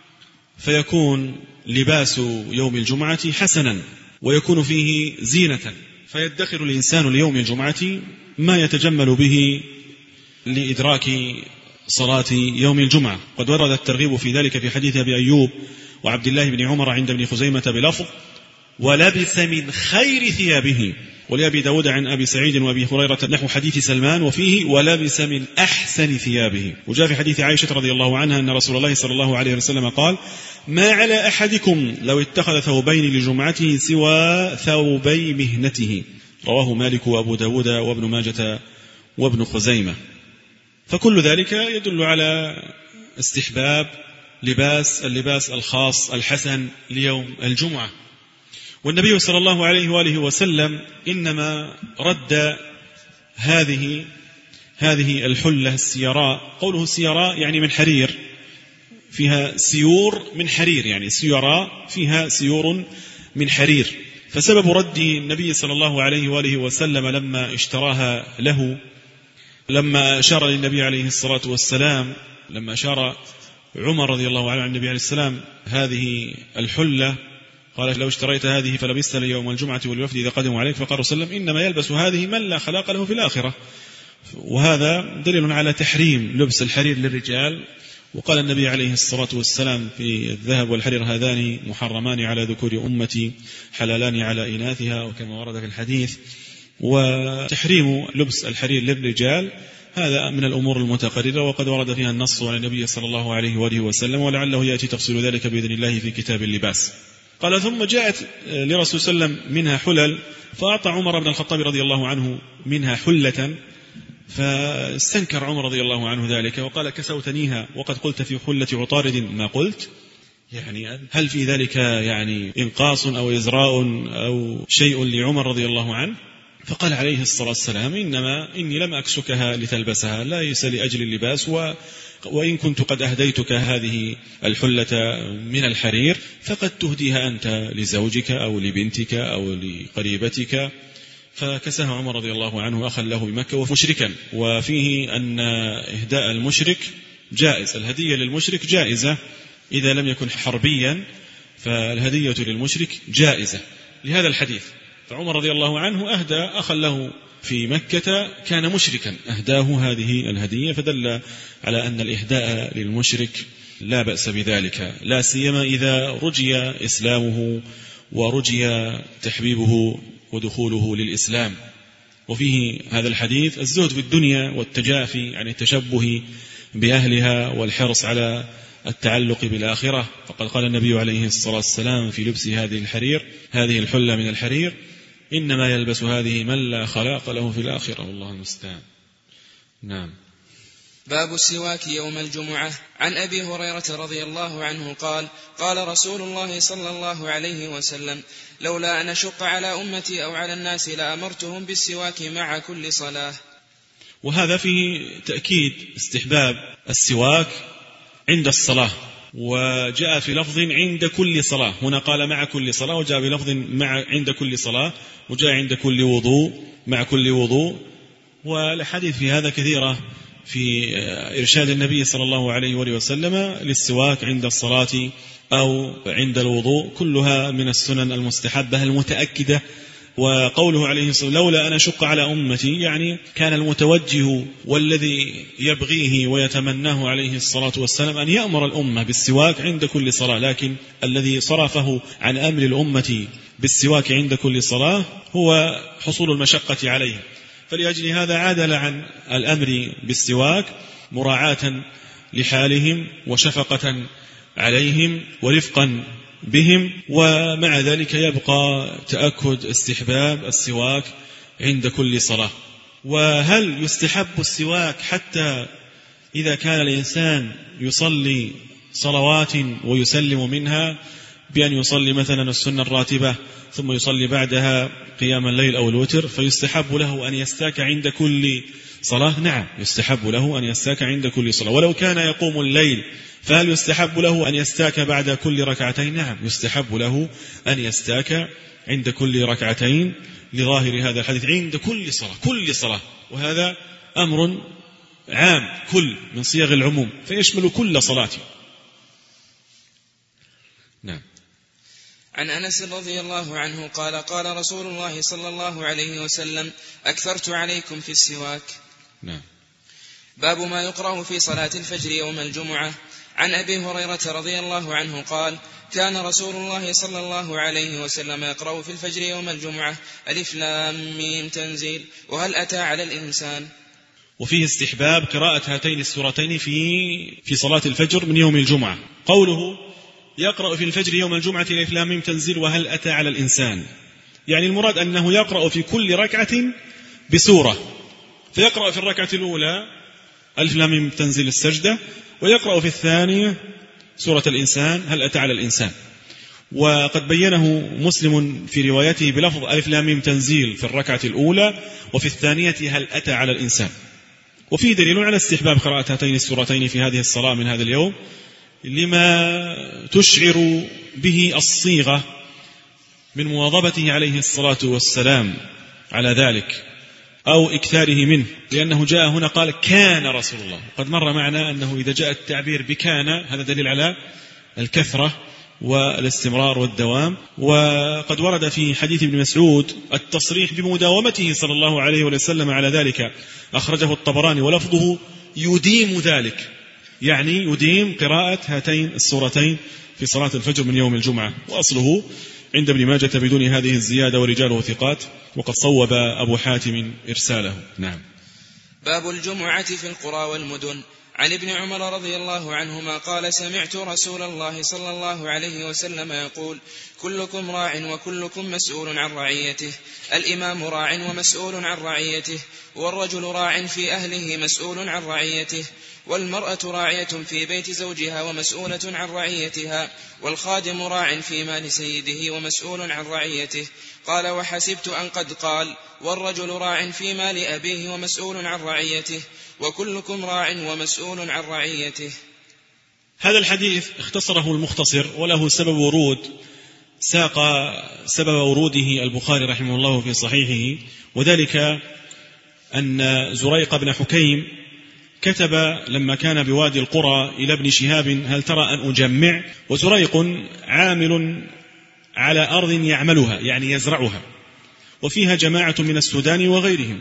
فيكون لباس يوم الجمعة حسنا ويكون فيه زينة، فيدخر الإنسان ليوم الجمعة ما يتجمل به لإدراك صلاة يوم الجمعة. قد ورد الترغيب في ذلك في حديث أبي أيوب وعبد الله بن عمر عند ابن خزيمة بلفظ ولبس من خير ثيابه، ولأبي داود عن أبي سعيد وأبي هريرة نحو حديث سلمان وفيه ولبس من أحسن ثيابه. وجاء في حديث عائشة رضي الله عنها أن رسول الله صلى الله عليه وسلم قال ما على أحدكم لو اتخذ ثوبين لجمعته سوى ثوبي مهنته، رواه مالك وأبو داود وابن ماجة وابن خزيمة. فكل ذلك يدل على استحباب لباس اللباس الخاص الحسن ليوم الجمعة. والنبي صلى الله عليه وآله وسلم إنما رد هذه هذه الحلة السيراء، قوله السيراء يعني من حرير، فيها سيور من حرير، يعني سيراء فيها سيور من حرير. فسبب رد النبي صلى الله عليه وآله وسلم لما اشتراها له، لما أشار للنبي عليه الصلاة والسلام، لما أشار عمر رضي الله عنه عن النبي عليه السلام هذه الحلة قال لو اشتريت هذه فلبستها ليوم الجمعة والوفد إذا قدموا عليك، فقال رسول الله إنما يلبس هذه من لا خلاق له في الآخرة. وهذا دليل على تحريم لبس الحرير للرجال. وقال النبي عليه الصلاة والسلام في الذهب والحرير هذان محرمان على ذكور أمتي حلالان على إناثها، وكما ورد في الحديث. وتحريم لبس الحرير للرجال هذا من الأمور المتقررة، وقد ورد فيها النص عن النبي صلى الله عليه وآله وسلم، ولعله يأتي تفصيل ذلك بإذن الله في كتاب اللباس. قال ثم جاءت لرسول صلى الله عليه وسلم منها حلل فأعطى عمر بن الخطاب رضي الله عنه منها حلة، فاستنكر عمر رضي الله عنه ذلك وقال كسوتنيها وقد قلت في حلة عطارد ما قلت، يعني هل في ذلك يعني إنقاص أو إزراء أو شيء لعمر رضي الله عنه؟ فقال عليه الصلاة والسلام إنما إني لم أكسكها لتلبسها، لا ليس لأجل اللباس، و وإن كنت قد أهديتك هذه الحلة من الحرير فقد تهديها أنت لزوجك أو لبنتك أو لقريبتك. فكساها عمر رضي الله عنه أخا له بمكة ومشركا. وفيه أن إهداء المشرك جائز، الهدية للمشرك جائزة إذا لم يكن حربيا، فالهدية للمشرك جائزة لهذا الحديث. فعمر رضي الله عنه أهدى أخا له في مكة كان مشركا، أهداه هذه الهدية، فدل على أن الإهداء للمشرك لا بأس بذلك، لا سيما إذا رجي إسلامه ورجي تحبيبه ودخوله للإسلام. وفيه هذا الحديث الزهد في الدنيا والتجافي عن التشبه بأهلها والحرص على التعلق بالآخرة. فقد قال النبي عليه الصلاة والسلام في لبس هذه الحرير هذه الحلة من الحرير إنما يلبس هذه من لا خلاق له في الآخرة، والله المستعان. نعم. باب السواك يوم الجمعة. عن أبي هريرة رضي الله عنه قال قال رسول الله صلى الله عليه وسلم لولا أن أشق على أمتي أو على الناس لأمرتهم بالسواك مع كل صلاة. وهذا فيه تأكيد استحباب السواك عند الصلاة، وجاء في لفظ عند كل صلاة، هنا قال مع كل صلاة، وجاء بلفظ مع عند كل صلاة، وجاء عند كل وضوء مع كل وضوء. والحديث في هذا كثيرة في إرشاد النبي صلى الله عليه وسلم للسواك عند الصلاة أو عند الوضوء، كلها من السنن المستحبة المتأكدة. وقوله عليه الصلاة والسلام لولا أن أشق على أمتي، يعني كان المتوجه والذي يبغيه ويتمناه عليه الصلاة والسلام أن يأمر الأمة بالسواك عند كل صلاة، لكن الذي صرفه عن أمر الأمة بالسواك عند كل صلاة هو حصول المشقة عليه، فلأجل هذا عادل عن الأمر بالسواك مراعاة لحالهم وشفقة عليهم ورفقا بهم. ومع ذلك يبقى تأكد استحباب السواك عند كل صلاة. وهل يستحب السواك حتى إذا كان الإنسان يصلي صلوات ويسلم منها، بأن يصلي مثلا السنة الراتبة ثم يصلي بعدها قيام الليل أو الوتر، فيستحب له أن يستاك عند كل صلاة؟ نعم، يستحب له أن يستاك عند كل صلاة. ولو كان يقوم الليل فهل يستحب له أن يستاك بعد كل ركعتين؟ نعم، يستحب له أن يستاك عند كل ركعتين لظاهر هذا الحديث عند كل صلاة، كل صلاة، وهذا أمر عام، كل من صيغ العموم فيشمل كل صلاة. نعم. عن أنس رضي الله عنه قال قال رسول الله صلى الله عليه وسلم: أكثرت عليكم في السواك. نعم. باب ما يقرأ في صلاة الفجر يوم الجمعة. عن أبي هريرة رضي الله عنه قال: كان رسول الله صلى الله عليه وسلم يقرأ في الفجر يوم الجمعة: ألف لام ميم تنزيل وهل أتى على الإنسان. وفيه استحباب قراءة هاتين السورتين في في صلاة الفجر من يوم الجمعة. قوله يقرأ في الفجر يوم الجمعة ألف لام ميم تنزيل وهل أتى على الإنسان، يعني المراد أنه يقرأ في كل ركعة بسورة، فيقرأ في الركعة الأولى ألف لام ميم تنزيل السجدة، ويقرأ في الثانية سورة الإنسان هل أتى على الإنسان. وقد بينه مسلم في روايته بلفظ ألف لام ميم تنزيل في الركعة الأولى، وفي الثانية هل أتى على الإنسان. وفيه دليل على استحباب قراءة هاتين السورتين في هذه الصلاة من هذا اليوم، لما تشعر به الصيغة من مواظبته عليه الصلاة والسلام على ذلك أو إكثاره منه، لأنه جاء هنا قال كان رسول الله. قد مر معنا أنه إذا جاء التعبير بكان هذا دليل على الكثرة والاستمرار والدوام. وقد ورد في حديث ابن مسعود التصريح بمداومته صلى الله عليه وسلم على ذلك، أخرجه الطبراني ولفظه يديم ذلك، يعني يديم قراءة هاتين السورتين في صلاة الفجر من يوم الجمعة. وأصله عند ابن ماجة بدون هذه الزيادة ورجاله ثقات، وقد صوب أبو حاتم إرساله. نعم. باب الجمعة في القرى والمدن. عن ابن عمر رضي الله عنهما قال: سمعت رسول الله صلى الله عليه وسلم يقول: كلكم راع وكلكم مسؤول عن رعيته. الإمام راع ومسؤول عن رعيته، والرجل راع في أهله مسؤول عن رعيته، والمرأة راعية في بيت زوجها ومسؤولة عن رعيتها، والخادم راع في مال سيده ومسؤول عن رعيته. قال: وحسبت أن قد قال: والرجل راع في مال أبيه ومسؤول عن رعيته، وكلكم راع ومسؤول عن رعيته. هذا الحديث اختصره المختصر، وله سبب ورود، ساق سبب وروده البخاري رحمه الله في صحيحه، وذلك أن زريق بن حكيم كتب لما كان بوادي القرى إلى ابن شهاب: هل ترى أن أجمع؟ وزريق عامل على أرض يعملها، يعني يزرعها، وفيها جماعة من السودان وغيرهم،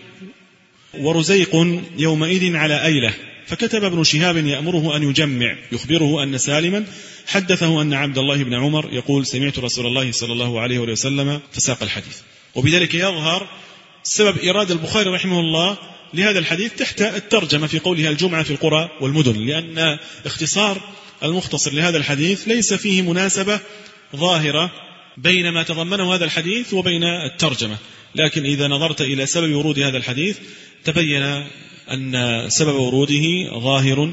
ورزيق يومئذ على أيلة. فكتب ابن شهاب يأمره أن يجمع، يخبره أن سالما حدثه أن عبد الله بن عمر يقول: سمعت رسول الله صلى الله عليه وسلم، فساق الحديث. وبذلك يظهر سبب إرادة البخاري رحمه الله لهذا الحديث تحت الترجمة في قولها الجمعة في القرى والمدن، لأن اختصار المختصر لهذا الحديث ليس فيه مناسبة ظاهرة بين ما تضمنه هذا الحديث وبين الترجمة. لكن إذا نظرت إلى سبب ورود هذا الحديث تبين أن سبب وروده ظاهر،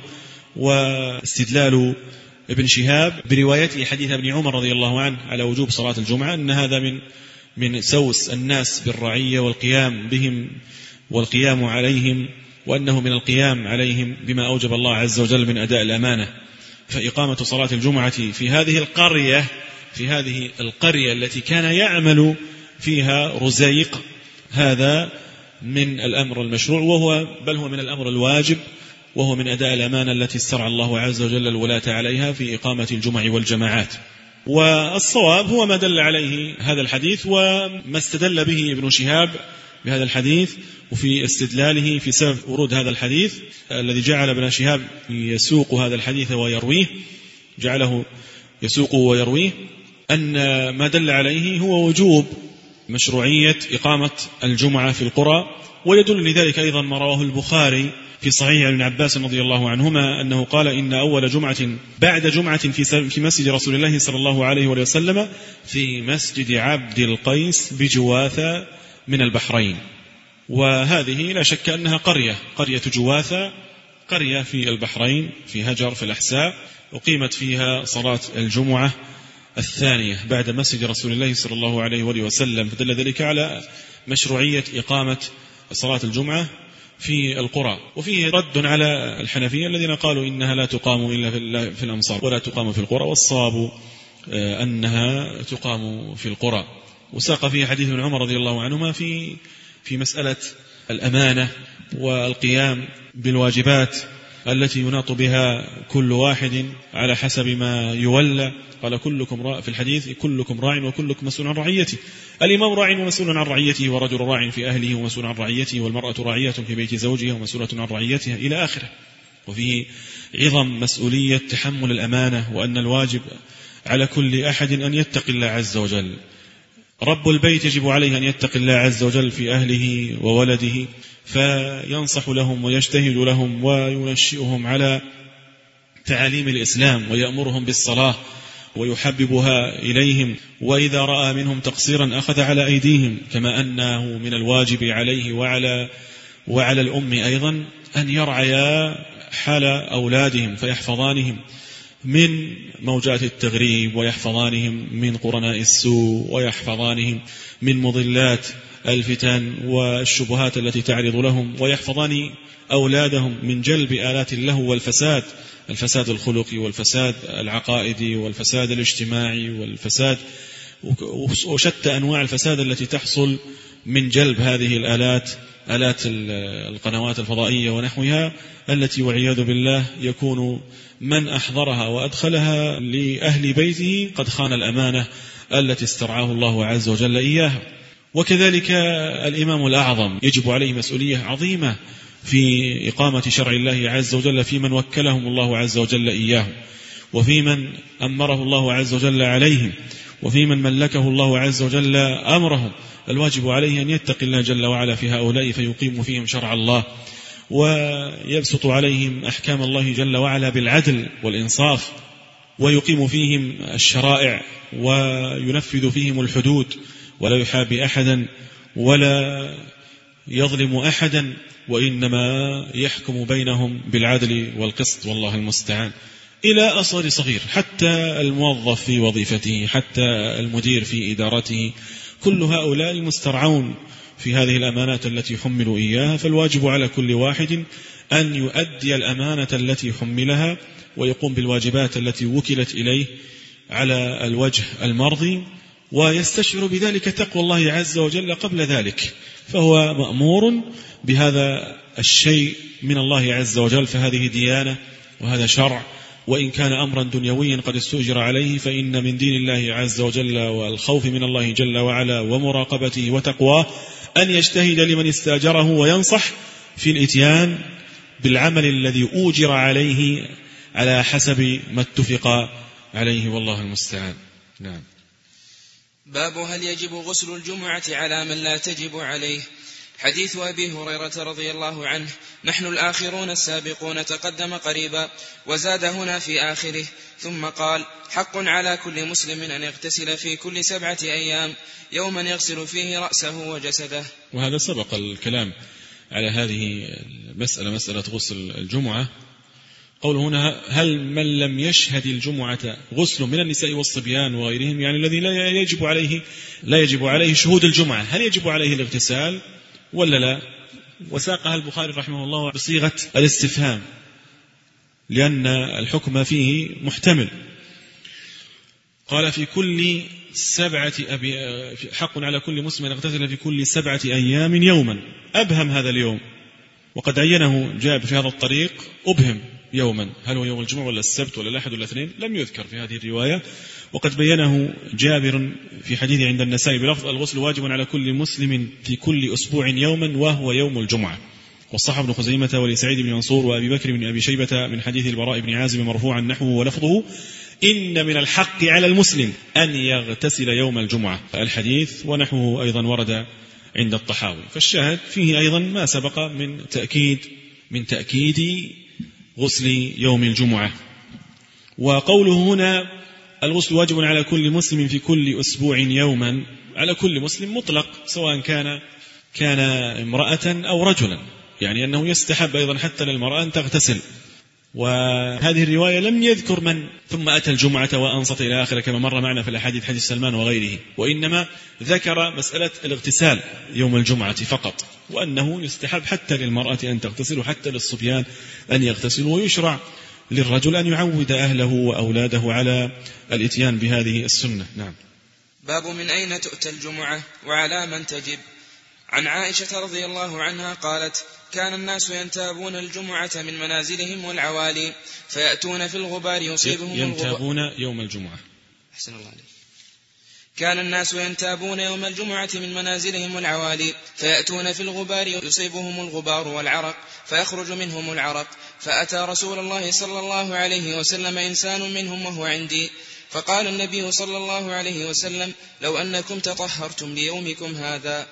واستدلال ابن شهاب بروايته حديث ابن عمر رضي الله عنه على وجوب صلاة الجمعة أن هذا من من سوس الناس بالرعية والقيام بهم والقيام عليهم، وأنه من القيام عليهم بما أوجب الله عز وجل من أداء الأمانة. فإقامة صلاة الجمعة في هذه القرية في هذه القرية التي كان يعمل فيها رزيق، هذا من الأمر المشروع، وهو بل هو من الأمر الواجب، وهو من أداء الأمانة التي استرعى الله عز وجل الولاة عليها في إقامة الجمع والجماعات. والصواب هو ما دل عليه هذا الحديث، وما استدل به ابن شهاب بهذا الحديث، وفي استدلاله في سبب ورود هذا الحديث الذي جعل ابن شهاب يسوق هذا الحديث ويرويه، جعله يسوق ويرويه، أن ما دل عليه هو وجوب مشروعية إقامة الجمعة في القرى. ويدل لذلك أيضا ما رواه البخاري في صحيح ابن عباس رضي الله عنهما أنه قال إن أول جمعة بعد جمعة في مسجد رسول الله صلى الله عليه وسلم في مسجد عبد القيس بجواثة من البحرين. وهذه لا شك أنها قرية قرية جواثة، قرية في البحرين في هجر في الأحساء، وقيمت فيها صلاة الجمعة الثانية بعد مسجد رسول الله صلى الله عليه وسلم، فدل ذلك على مشروعية إقامة صلاة الجمعة في القرى. وفيه رد على الحنفية الذين قالوا إنها لا تقام إلا في الأمصار ولا تقام في القرى، والصواب أنها تقام في القرى. وساق فيه حديث ابن عمر رضي الله عنهما في في مسألة الأمانة والقيام بالواجبات التي يناط بها كل واحد على حسب ما يولى. قال كلكم راع في الحديث كلكم راع وكلكم مسؤول عن رعيته. الإمام راع ومسؤول عن رعيته، ورجل راع في أهله ومسؤول عن رعيته، والمرأة راعية في بيت زوجها ومسؤولة عن رعيتها إلى آخره. وفيه عظم مسؤولية تحمل الأمانة، وأن الواجب على كل أحد أن يتقي الله عز وجل. رب البيت يجب عليه أن يتقي الله عز وجل في أهله وولده، فينصح لهم ويجتهد لهم وينشئهم على تعاليم الإسلام، ويأمرهم بالصلاة ويحببها إليهم، وإذا رأى منهم تقصيرا أخذ على أيديهم، كما أنه من الواجب عليه وعلى وعلى الأم أيضا أن يرعيا حال أولادهم فيحفظانهم من موجات التغريب، ويحفظانهم من قرناء السوء، ويحفظانهم من مضلات الفتن والشبهات التي تعرض لهم، ويحفظان أولادهم من جلب آلات اللهو والفساد، الفساد الخلقي والفساد العقائدي والفساد الاجتماعي والفساد وشتى أنواع الفساد التي تحصل من جلب هذه الآلات، آلات القنوات الفضائية ونحوها، التي والعياذ بالله يكون من أحضرها وأدخلها لأهل بيته قد خان الأمانة التي استرعاه الله عز وجل إياها. وكذلك الإمام الأعظم يجب عليه مسؤولية عظيمة في إقامة شرع الله عز وجل في من وكلهم الله عز وجل إياه، وفي من أمره الله عز وجل عليهم، وفي من ملكه الله عز وجل أمرهم. الواجب عليه أن يتقي الله جل وعلا في هؤلاء فيقيم فيهم شرع الله، ويبسط عليهم أحكام الله جل وعلا بالعدل والإنصاف، ويقيم فيهم الشرائع وينفذ فيهم الحدود، ولا يحابي أحدا ولا يظلم أحدا، وإنما يحكم بينهم بالعدل والقسط، والله المستعان، إلى أصغر صغير، حتى الموظف في وظيفته، حتى المدير في إدارته، كل هؤلاء المسترعون في هذه الأمانات التي حملوا إياها. فالواجب على كل واحد أن يؤدي الأمانة التي حملها، ويقوم بالواجبات التي وكلت إليه على الوجه المرضي، ويستشعر بذلك تقوى الله عز وجل قبل ذلك، فهو مأمور بهذا الشيء من الله عز وجل، فهذه ديانة وهذا شرع. وإن كان أمرا دنيويا قد استؤجر عليه، فإن من دين الله عز وجل والخوف من الله جل وعلا ومراقبته وتقواه أن يجتهد لمن استأجره وينصح في الإتيان بالعمل الذي أوجر عليه على حسب ما اتفق عليه، والله المستعان. نعم. باب هل يجب غسل الجمعة على من لا تجب عليه. حديث أبي هريرة رضي الله عنه: نحن الآخرون السابقون، تقدم قريبا، وزاد هنا في آخره، ثم قال: حق على كل مسلم أن يغتسل في كل سبعة أيام، يوما يغسل فيه رأسه وجسده. وهذا سبق الكلام على هذه المسألة، مسألة غسل الجمعة. قول هنا: هل من لم يشهد الجمعة غسل من النساء والصبيان وغيرهم، يعني الذي لا يجب عليه لا يجب عليه شهود الجمعة، هل يجب عليه الاغتسال ولا لا؟ وساقها البخاري رحمه الله بصيغة الاستفهام، لأن الحكم فيه محتمل. قال: في كل سبعة أبي حق على كل مسلم أن يغتسل في كل سبعة أيام يوما. أبهم هذا اليوم، وقد عينه جابر في هذا الطريق، أبهم يوما، هل هو يوم الجمعة ولا السبت ولا الأحد ولا الاثنين، لم يذكر في هذه الرواية. وقد بينه جابر في حديث عند النسائي بلفظ: الغسل واجب على كل مسلم في كل أسبوع يوما، وهو يوم الجمعة. والصح ابن خزيمة ولسعيد بن منصور وأبي بكر بن أبي شيبة من حديث البراء بن عازب مرفوعا نحوه ولفظه: إن من الحق على المسلم أن يغتسل يوم الجمعة. الحديث ونحوه أيضا ورد عند الطحاوي. فالشاهد فيه أيضا ما سبق من تأكيد من تأكيد غسل يوم الجمعة. وقوله هنا الغسل واجب على كل مسلم في كل أسبوع يوما، على كل مسلم مطلق سواء كان كان امرأة أو رجلا، يعني أنه يستحب أيضا حتى للمرأة أن تغتسل. وهذه الرواية لم يذكر من ثم أتى الجمعة وأنصت إلى آخره كما مر معنا في الأحاديث حديث سلمان وغيره، وإنما ذكر مسألة الاغتسال يوم الجمعة فقط، وأنه يستحب حتى للمرأة أن تغتسل وحتى للصبيان أن يغتسلوا، ويشرع للرجل أن يعود أهله وأولاده على الإتيان بهذه السنة. نعم. باب من أين تؤتى الجمعة وعلى من تجب. عن عائشة رضي الله عنها قالت: كان الناس ينتابون الجمعة من منازلهم والعوالي فيأتون في الغبار يصيبهم ينتابون الغبار يوم الجمعة. أحسن الله عليك. كان الناس ينتابون يوم الجمعة من منازلهم والعوالي فيأتون في الغبار يصيبهم الغبار والعرق فيخرج منهم العرق، فأتى رسول الله صلى الله عليه وسلم إنسان منهم وهو عندي، فقال النبي صلى الله عليه وسلم: لو أنكم تطهرتم ليومكم هذا.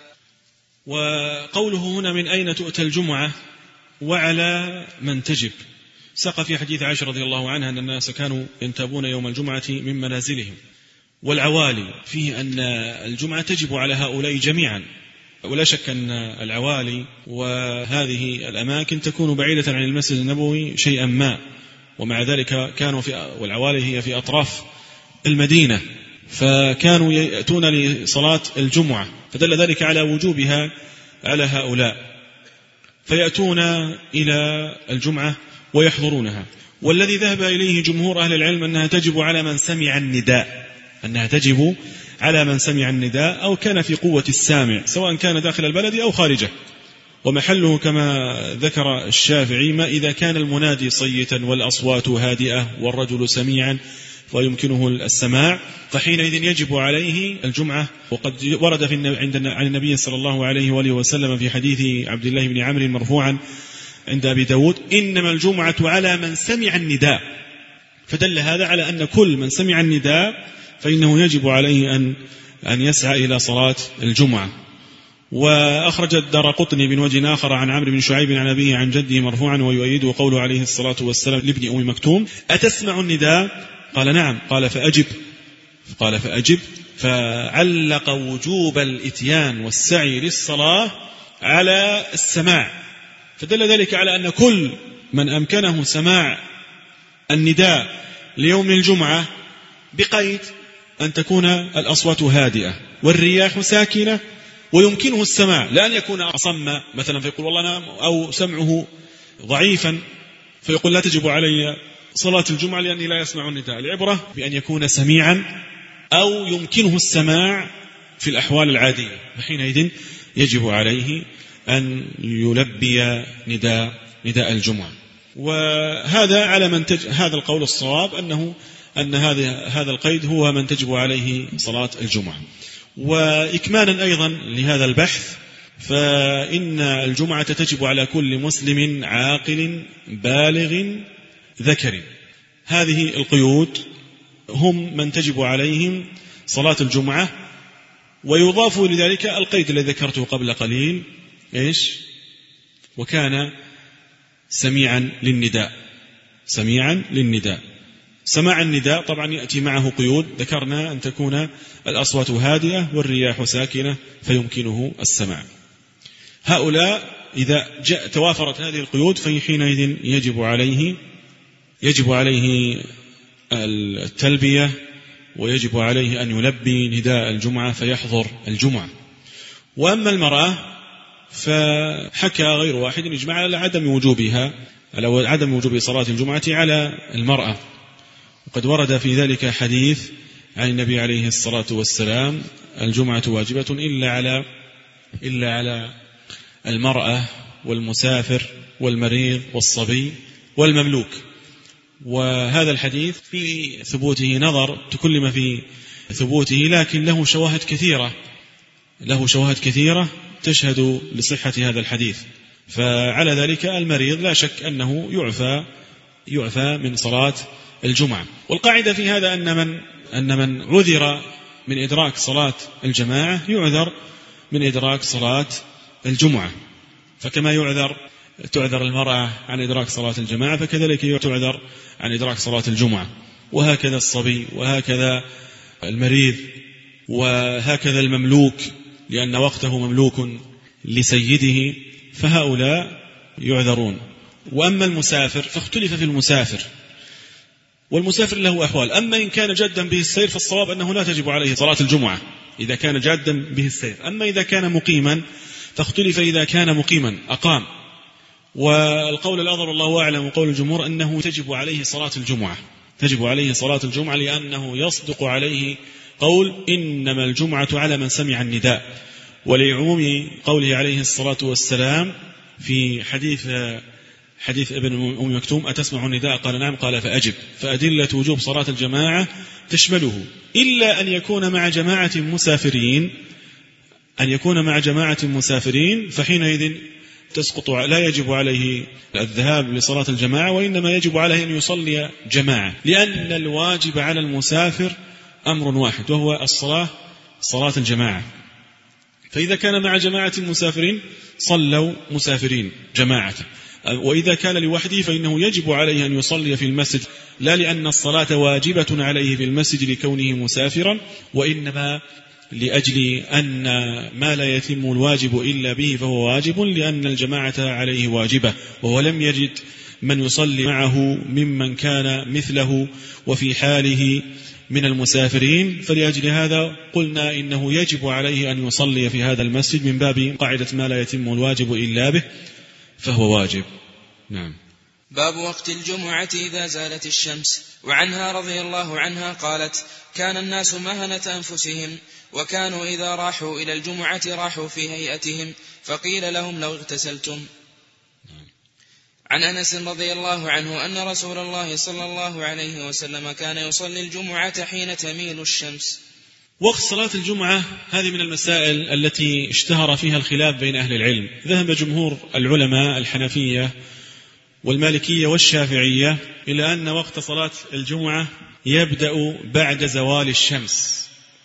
وقوله هنا من أين تؤتى الجمعة وعلى من تجب، ساق في حديث عائشة رضي الله عنها أن الناس كانوا ينتابون يوم الجمعة من منازلهم والعوالي، فيه أن الجمعة تجب على هؤلاء جميعا. ولا شك أن العوالي وهذه الأماكن تكون بعيدة عن المسجد النبوي شيئا ما، ومع ذلك كانوا في والعوالي هي في أطراف المدينة، فكانوا يأتون لصلاة الجمعة، فدل ذلك على وجوبها على هؤلاء، فيأتون إلى الجمعة ويحضرونها. والذي ذهب إليه جمهور أهل العلم أنها تجب على من سمع النداء، أنها تجب على من سمع النداء أو كان في قوة السامع، سواء كان داخل البلد أو خارجه. ومحله كما ذكر الشافعي ما إذا كان المنادي صيتا والأصوات هادئة والرجل سميعا ويمكنه السماع، فحينئذ يجب عليه الجمعة. وقد ورد في عن النبي صلى الله عليه وآله وسلم في حديث عبد الله بن عمرو مرفوعا عند أبي داود: إنما الجمعة على من سمع النداء. فدل هذا على أن كل من سمع النداء فإنه يجب عليه أن أن يسعى إلى صلاة الجمعة. وأخرج الدارقطني من وجه آخر عن عمرو بن شعيب عن أبيه عن جده مرفوعا ويؤيده قوله عليه الصلاة والسلام لابن أم مكتوم: أتسمع النداء؟ قال: نعم. قال: فأجب. قال: فأجب. فعلق وجوب الإتيان والسعي للصلاة على السماع، فدل ذلك على أن كل من أمكنه سماع النداء ليوم الجمعة بقيد أن تكون الأصوات هادئة والرياح ساكنة ويمكنه السماع، لا أن يكون أصم مثلا فيقول والله أنا أو سمعه ضعيفا فيقول لا تجب علي صلاة الجمعة لأني لا يسمع النداء. العبرة بأن يكون سميعا أو يمكنه السماع في الأحوال العادية، فحينئذ يجب عليه أن يلبي نداء نداء الجمعة. وهذا على من تج... هذا القول الصواب أنه أن هذا هذا القيد هو من تجب عليه صلاة الجمعة. وإكمالا أيضا لهذا البحث، فإن الجمعة تجب على كل مسلم عاقل بالغ ذكر. هذه القيود هم من تجب عليهم صلاة الجمعة. ويضاف لذلك القيد الذي ذكرته قبل قليل، إيش؟ وكان سميعا للنداء. سميعا للنداء. سماع النداء طبعا يأتي معه قيود، ذكرنا أن تكون الأصوات هادئة والرياح ساكنة فيمكنه السماع. هؤلاء إذا جاء توافرت هذه القيود فحينئذ يجب عليه يجب عليه التلبية، ويجب عليه أن يلبي نداء الجمعة فيحضر الجمعة. وأما المرأة فحكى غير واحد يجمع على عدم وجوبها على عدم وجوب صلاة الجمعة على المرأة. وقد ورد في ذلك حديث عن النبي عليه الصلاة والسلام: الجمعة واجبة إلا على إلا على المرأة والمسافر والمريض والصبي والمملوك. وهذا الحديث في ثبوته نظر تكلم في ثبوته، لكن له شواهد كثيرة له شواهد كثيرة تشهد لصحة هذا الحديث. فعلى ذلك المريض لا شك أنه يعفى يعفى من صلاة الجمعة. والقاعدة في هذا أن من أن من عذر من إدراك صلاة الجماعة يعذر من إدراك صلاة الجمعة، فكما يعذر تعذر المرأة عن إدراك صلاة الجماعة فكذلك تعذر عن إدراك صلاة الجمعة، وهكذا الصبي، وهكذا المريض، وهكذا المملوك لأن وقته مملوك لسيده، فهؤلاء يعذرون. وأما المسافر فاختلف في المسافر، والمسافر له أحوال. أما إن كان جادا به السير فالصواب أنه لا تجب عليه صلاة الجمعة إذا كان جادا به السير. أما إذا كان مقيما فاختلف إذا كان مقيما أقام، والقول الأظهر الله أعلم وقول الجمهور أنه تجب عليه صلاة الجمعة، تجب عليه صلاة الجمعة لأنه يصدق عليه قول إنما الجمعة على من سمع النداء، ولعموم قوله عليه الصلاة والسلام في حديث حديث ابن أم مكتوم أتسمع النداء؟ قال نعم، قال فأجب. فأدلة وجوب صلاة الجماعة تشمله، إلا أن يكون مع جماعة مسافرين، أن يكون مع جماعة مسافرين فحينئذ تسقط، لا يجب عليه الذهاب لصلاة الجماعة، وإنما يجب عليه أن يصلي جماعة، لأن الواجب على المسافر أمر واحد وهو الصلاة صلاة الجماعة. فإذا كان مع جماعة مسافرين صلوا مسافرين جماعة، وإذا كان لوحده فإنه يجب عليه أن يصلي في المسجد، لا لأن الصلاة واجبة عليه في المسجد لكونه مسافرا، وإنما لأجل أن ما لا يتم الواجب إلا به فهو واجب، لأن الجماعة عليه واجبة، وهو لم يجد من يصلي معه ممن كان مثله وفي حاله من المسافرين، فلأجل هذا قلنا إنه يجب عليه أن يصلي في هذا المسجد من باب قاعدة ما لا يتم الواجب إلا به فهو واجب. نعم. باب وقت الجمعة إذا زالت الشمس. وعنها رضي الله عنها قالت: كان الناس مهنة أنفسهم، وكانوا إذا راحوا إلى الجمعة راحوا في هيئتهم، فقيل لهم لو اغتسلتم. عن أنس رضي الله عنه أن رسول الله صلى الله عليه وسلم كان يصلي الجمعة حين تميل الشمس. وقت صلاة الجمعة هذه من المسائل التي اشتهر فيها الخلاف بين أهل العلم. ذهب جمهور العلماء الحنفية والمالكية والشافعية إلى أن وقت صلاة الجمعة يبدأ بعد زوال الشمس،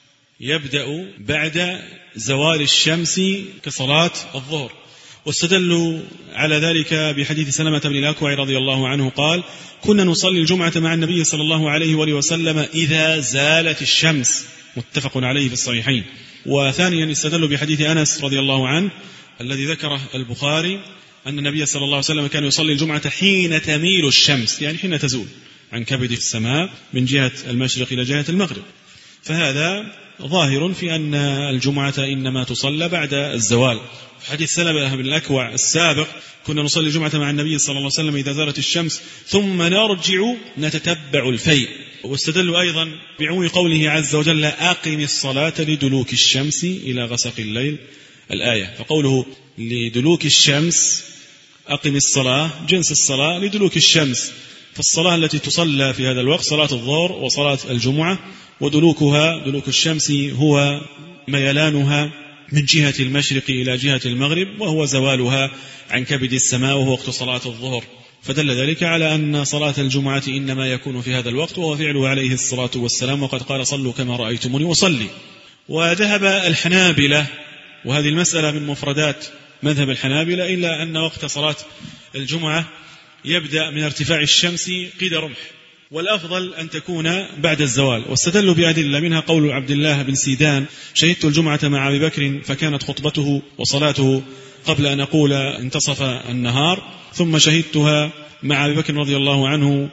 يبدأ بعد زوال الشمس كصلاة الظهر، واستدلوا على ذلك بحديث سلمة بن الأكوع رضي الله عنه قال: كنا نصلي الجمعة مع النبي صلى الله عليه وآله وسلم إذا زالت الشمس، متفق عليه في الصحيحين. وثانيا استدلوا بحديث أنس رضي الله عنه الذي ذكره البخاري أن النبي صلى الله عليه وسلم كان يصلي الجمعة حين تميل الشمس، يعني حين تزول عن كبد السماء من جهة المشرق إلى جهة المغرب. فهذا ظاهر في أن الجمعة إنما تصلى بعد الزوال. في حديث سلمة بن الأكوع السابق: كنا نصلي الجمعة مع النبي صلى الله عليه وسلم إذا زالت الشمس ثم نرجع نتتبع الفيء. واستدلوا أيضا بعموم قوله عز وجل: أقم الصلاة لدلوك الشمس إلى غسق الليل، الآية. فقوله لدلوك الشمس أقم الصلاة جنس الصلاة لدلوك الشمس، فالصلاة التي تصلى في هذا الوقت صلاة الظهر وصلاة الجمعة، ودلوكها دلوك الشمس هو ميلانها من جهة المشرق إلى جهة المغرب، وهو زوالها عن كبد السماء وهو وقت صلاة الظهر. فدل ذلك على أن صلاة الجمعة إنما يكون في هذا الوقت، وهو فعله عليه الصلاة والسلام، وقد قال: صلوا كما رأيتموني أصلي. وذهب الحنابلة، وهذه المسألة من مفردات مذهب الحنابلة، إلا أن وقت صلاة الجمعة يبدأ من ارتفاع الشمس قيد رمح، والأفضل أن تكون بعد الزوال. واستدلوا بأدلة منها قول عبد الله بن سيدان: شهدت الجمعة مع أبي بكر فكانت خطبته وصلاته قبل أن أقول انتصف النهار، ثم شهدتها مع أبي بكر رضي الله عنه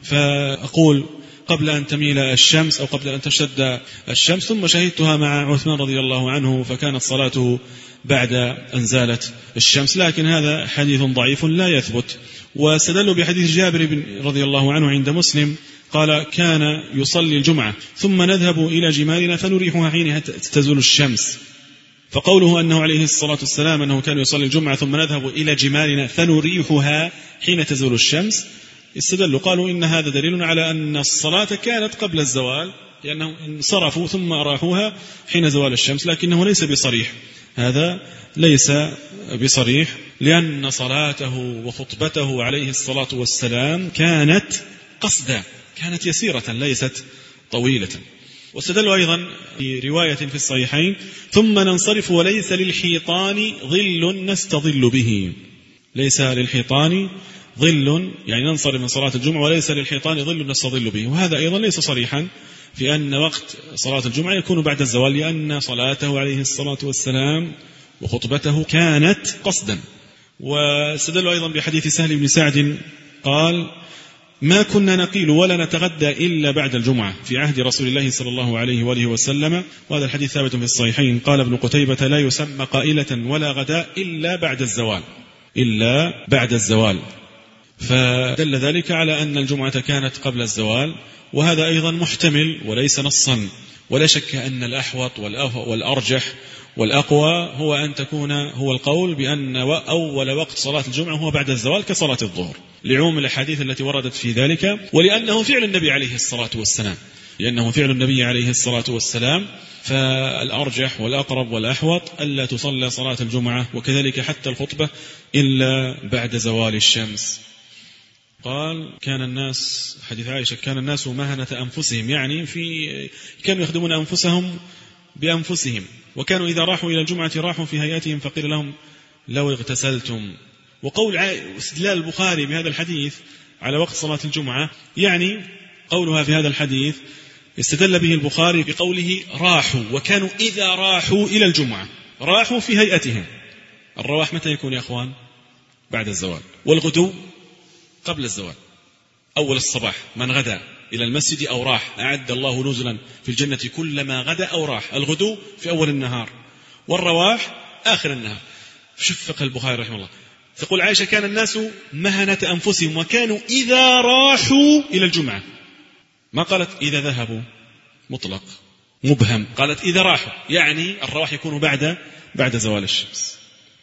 فأقول قبل أن تميل الشمس أو قبل أن تشتد الشمس، ثم شهدتها مع عثمان رضي الله عنه فكانت صلاته بعد أن زالت الشمس. لكن هذا حديث ضعيف لا يثبت. واستدلوا بحديث جابر بن رضي الله عنه عند مسلم قال: كان يصلي الجمعة ثم نذهب إلى جمالنا فنريحها حين تزول الشمس. فقوله أنه عليه الصلاة والسلام أنه كان يصلي الجمعة ثم نذهب إلى جمالنا فنريحها حين تزول الشمس، استدلوا قالوا إن هذا دليل على أن الصلاة كانت قبل الزوال، لأنهم انصرفوا ثم أراحوها حين زوال الشمس، لكنه ليس بصريح، هذا ليس بصريح، لأن صلاته وخطبته عليه الصلاة والسلام كانت قصدا، كانت يسيرة ليست طويلة. واستدلوا أيضا في رواية في الصحيحين: ثم ننصرف وليس للحيطان ظل نستظل به. ليس للحيطان ظل، يعني ننصرف من صلاة الجمعة وليس للحيطان ظل نستظل به. وهذا أيضا ليس صريحا في أن وقت صلاة الجمعة يكون بعد الزوال، لأن صلاته عليه الصلاة والسلام وخطبته كانت قصدا. واستدلوا أيضا بحديث سهل بن سعد قال: ما كنا نقيل ولا نتغدى إلا بعد الجمعة في عهد رسول الله صلى الله عليه وآله وسلم. وهذا الحديث ثابت في الصحيحين. قال ابن قتيبة: لا يسمى قائلة ولا غداء إلا بعد الزوال إلا بعد الزوال. فدل ذلك على أن الجمعة كانت قبل الزوال، وهذا أيضا محتمل وليس نصا. ولا شك أن الأحوط والأرجح والأقوى هو أن تكون هو القول بأن أول وقت صلاة الجمعة هو بعد الزوال كصلاة الظهر، لعموم الأحاديث التي وردت في ذلك، ولأنه فعل النبي عليه الصلاة والسلام لأنه فعل النبي عليه الصلاة والسلام فالأرجح والأقرب والأحوط ألا تصلى صلاة الجمعة وكذلك حتى الخطبة إلا بعد زوال الشمس. قال: كان الناس، حديث عائشة، كان الناس مهنة أنفسهم، يعني في كانوا يخدمون أنفسهم بأنفسهم، وكانوا إذا راحوا إلى الجمعة راحوا في هيئتهم فقيل لهم: لو اغتسلتم. وقول استدلال البخاري بهذا الحديث على وقت صلاة الجمعة، يعني قولها في هذا الحديث استدل به البخاري بقوله راحوا، وكانوا إذا راحوا إلى الجمعة راحوا في هيئتهم. الرواح متى يكون يا أخوان؟ بعد الزوال. والغدو قبل الزوال، أول الصباح. من غدا إلى المسجد أو راح أعد الله نزلا في الجنة كلما غدا أو راح. الغدو في أول النهار، والرواح آخر النهار. شفق البخاري رحمه الله. تقول عائشة: كان الناس مهنة أنفسهم وكانوا إذا راحوا إلى الجمعة. ما قالت إذا ذهبوا، مطلق مبهم، قالت إذا راحوا، يعني الرواح يكون بعد بعد زوال الشمس.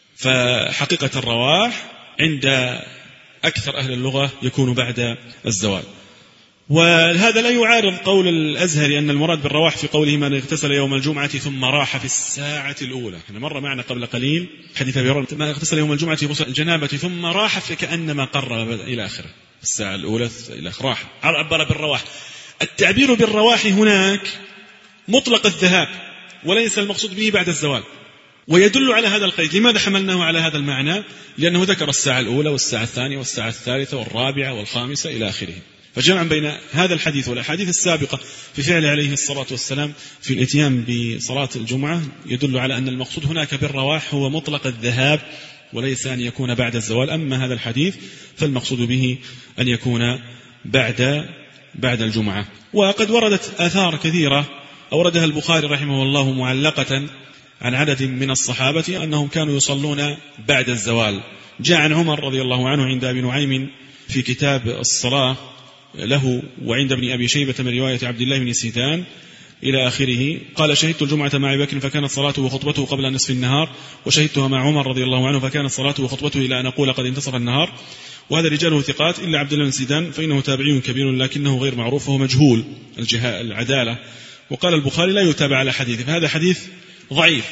فحقيقة الرواح عند أكثر أهل اللغة يكون بعد الزوال. وهذا لا يعارض قول الأزهري أن المراد بالرواح في قوله: من اغتسل يوم الجمعة ثم راح في الساعة الأولى. احنا مر معنا قبل قليل حديث أبي هريرة: من اغتسل يوم الجمعة غسل الجنابة ثم راح فكأنما قرب إلى آخره، الساعة الأولى إلى آخره، راح. عبر بالرواح. التعبير بالرواح هناك مطلق الذهاب، وليس المقصود به بعد الزوال. ويدل على هذا القيد. لماذا حملناه على هذا المعنى؟ لأنه ذكر الساعة الأولى والساعة الثانية والساعة الثالثة والرابعة والخامسة إلى آخره. فجمع بين هذا الحديث والأحاديث السابقة في فعل عليه الصلاة والسلام في الاتيان بصلاة الجمعة يدل على أن المقصود هناك بالرواح هو مطلق الذهاب، وليس أن يكون بعد الزوال. أما هذا الحديث فالمقصود به أن يكون بعد بعد الجمعة. وقد وردت آثار كثيرة أوردها البخاري رحمه الله معلقة عن عدد من الصحابة أنهم كانوا يصلون بعد الزوال. جاء عن عمر رضي الله عنه عند أبي نعيم في كتاب الصلاة له، وعند ابن أبي شيبة من رواية عبد الله بن سيدان إلى آخره، قال: شهدت الجمعة مع أبي بكر فكانت صلاته وخطبته قبل نصف النهار، وشهدتها مع عمر رضي الله عنه فكانت صلاته وخطبته إلى أن أقول قد انتصف النهار. وهذا رجاله ثقات إلا عبد الله بن سيدان فإنه تابعي كبير لكنه غير معروف وهو مجهول العدالة. وقال البخاري: لا يتابع على حديثه. فهذا حديث ضعيف.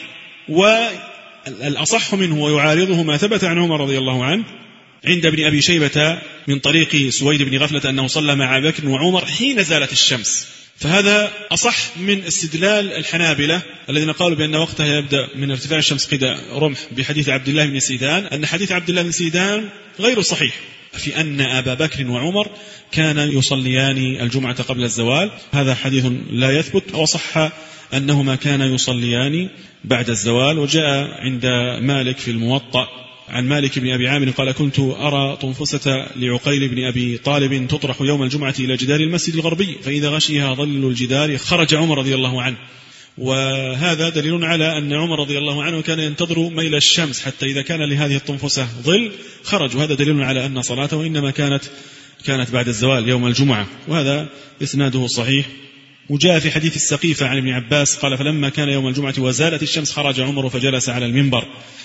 والأصح منه ويعارضه ما ثبت عن عمر رضي الله عنه عند ابن أبي شيبة من طريق سويد بن غفلة أنه صلى مع أبي بكر وعمر حين زالت الشمس. فهذا أصح من استدلال الحنابلة الذين قالوا بأن وقتها يبدأ من ارتفاع الشمس قيد رمح بحديث عبد الله بن سيدان، أن حديث عبد الله بن سيدان غير صحيح في أن أبا بكر وعمر كان يصليان الجمعة قبل الزوال. هذا حديث لا يثبت. وصح أنهما كان يصليان بعد الزوال. وجاء عند مالك في الموطأ عن مالك بن أبي عامر قال: كنت أرى طنفسة لعقيل بن أبي طالب تطرح يوم الجمعة إلى جدار المسجد الغربي، فإذا غشيها ظل الجدار خرج عمر رضي الله عنه. وهذا دليل على أن عمر رضي الله عنه كان ينتظر ميل الشمس حتى إذا كان لهذه الطنفسة ظل خرج. وهذا دليل على أن صلاته إنما كانت كانت بعد الزوال يوم الجمعة، وهذا إسناده صحيح. وجاء في حديث السقيفة عن ابن عباس قال: فلما كان يوم الجمعة وزالت الشمس خرج عمر فجلس على المنبر.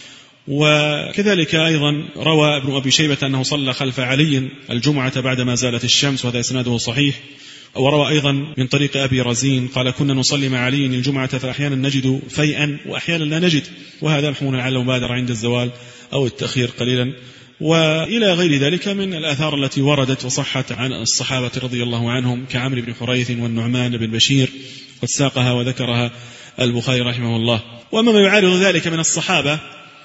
وكذلك أيضا روى ابن أبي شيبة أنه صلى خلف علي الجمعة بعدما زالت الشمس، وهذا إسناده صحيح. وروى أيضا من طريق أبي رزين قال: كنا نصلي مع علي الجمعة فأحيانا نجد فيئا وأحيانا لا نجد، وهذا محمول على المبادرة عند الزوال أو التأخير قليلا وإلى غير ذلك من الآثار التي وردت وصحت عن الصحابة رضي الله عنهم كعمرو بن حريث والنعمان بن بشير، قد ساقها وذكرها البخاري رحمه الله. وأما ما يعارض ذلك من الصحابة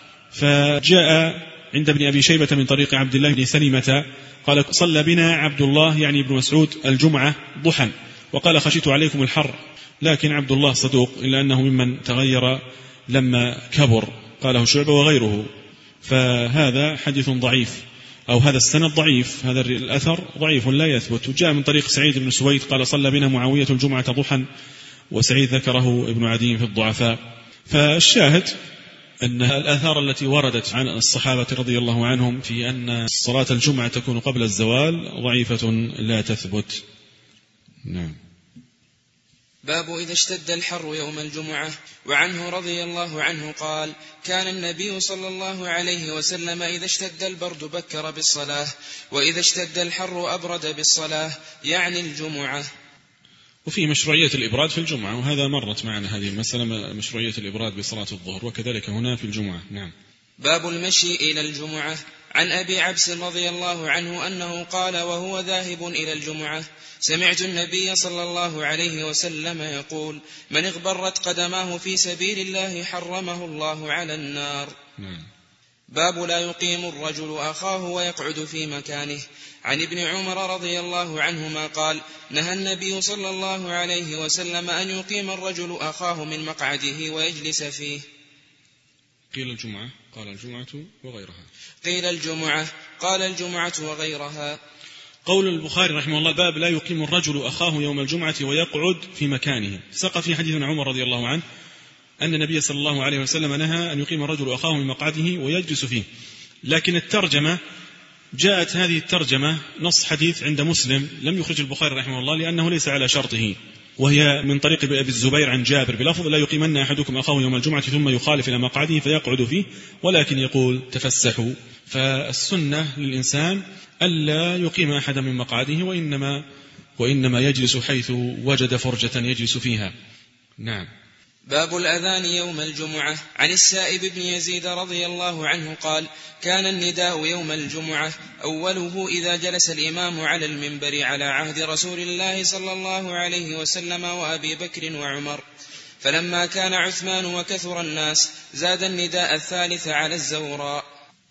فجاء عند ابن أبي شيبة من طريق عبد الله بن سلمة قال صلى بنا عبد الله يعني ابن مسعود الجمعة ضحى وقال خشيت عليكم الحر، لكن عبد الله صدوق إلا أنه ممن تغير لما كبر، قاله شعبة وغيره، فهذا حديث ضعيف أو هذا السند ضعيف، هذا الأثر ضعيف لا يثبت. وجاء من طريق سعيد بن سويد قال صلى بنا معاوية الجمعة ضحى، وسعيد ذكره ابن عدي في الضعفاء. فالشاهد أن الآثار التي وردت عن الصحابة رضي الله عنهم في أن صلاة الجمعة تكون قبل الزوال ضعيفة لا تثبت. نعم. باب إذا اشتد الحر يوم الجمعة. وعنه رضي الله عنه قال كان النبي صلى الله عليه وسلم إذا اشتد البرد بكر بالصلاة، وإذا اشتد الحر أبرد بالصلاة، يعني الجمعة. وفي مشروعية الإبراد في الجمعة، وهذا مرت معنا هذه المسألة، مشروعية الإبراد بصلاة الظهر، وكذلك هنا في الجمعة. نعم. باب المشي إلى الجمعة. عن أبي عبس رضي الله عنه أنه قال وهو ذاهب إلى الجمعة سمعت النبي صلى الله عليه وسلم يقول من اغبرت قدماه في سبيل الله حرمه الله على النار. نعم. باب لا يقيم الرجل أخاه ويقعد في مكانه. عن ابن عمر رضي الله عنهما قال نهى النبي صلى الله عليه وسلم أن يقيم الرجل أخاه من مقعده ويجلس فيه. قيل الجمعة قال الجمعة وغيرها. قيل الجمعة قال الجمعة وغيرها. قول البخاري رحمه الله باب لا يقيم الرجل أخاه يوم الجمعة ويقعد في مكانه. سق في حديث عمر رضي الله عنه أن النبي صلى الله عليه وسلم نهى أن يقيم الرجل أخاه من مقعده ويجلس فيه، لكن الترجمة جاءت هذه الترجمة نص حديث عند مسلم لم يخرج البخاري رحمه الله لأنه ليس على شرطه، وهي من طريق أبي الزبير عن جابر بلفظ لا يقيمن أحدكم أخاه يوم الجمعة ثم يخالف إلى مقعده فيقعد فيه، ولكن يقول تفسحوا. فالسنة للإنسان ألا يقيم أحدا من مقعده، وإنما, وإنما يجلس حيث وجد فرجة يجلس فيها. نعم. باب الأذان يوم الجمعة. عن السائب بن يزيد رضي الله عنه قال كان النداء يوم الجمعة أوله إذا جلس الإمام على المنبر على عهد رسول الله صلى الله عليه وسلم وأبي بكر وعمر، فلما كان عثمان وكثر الناس زاد النداء الثالث على الزوراء.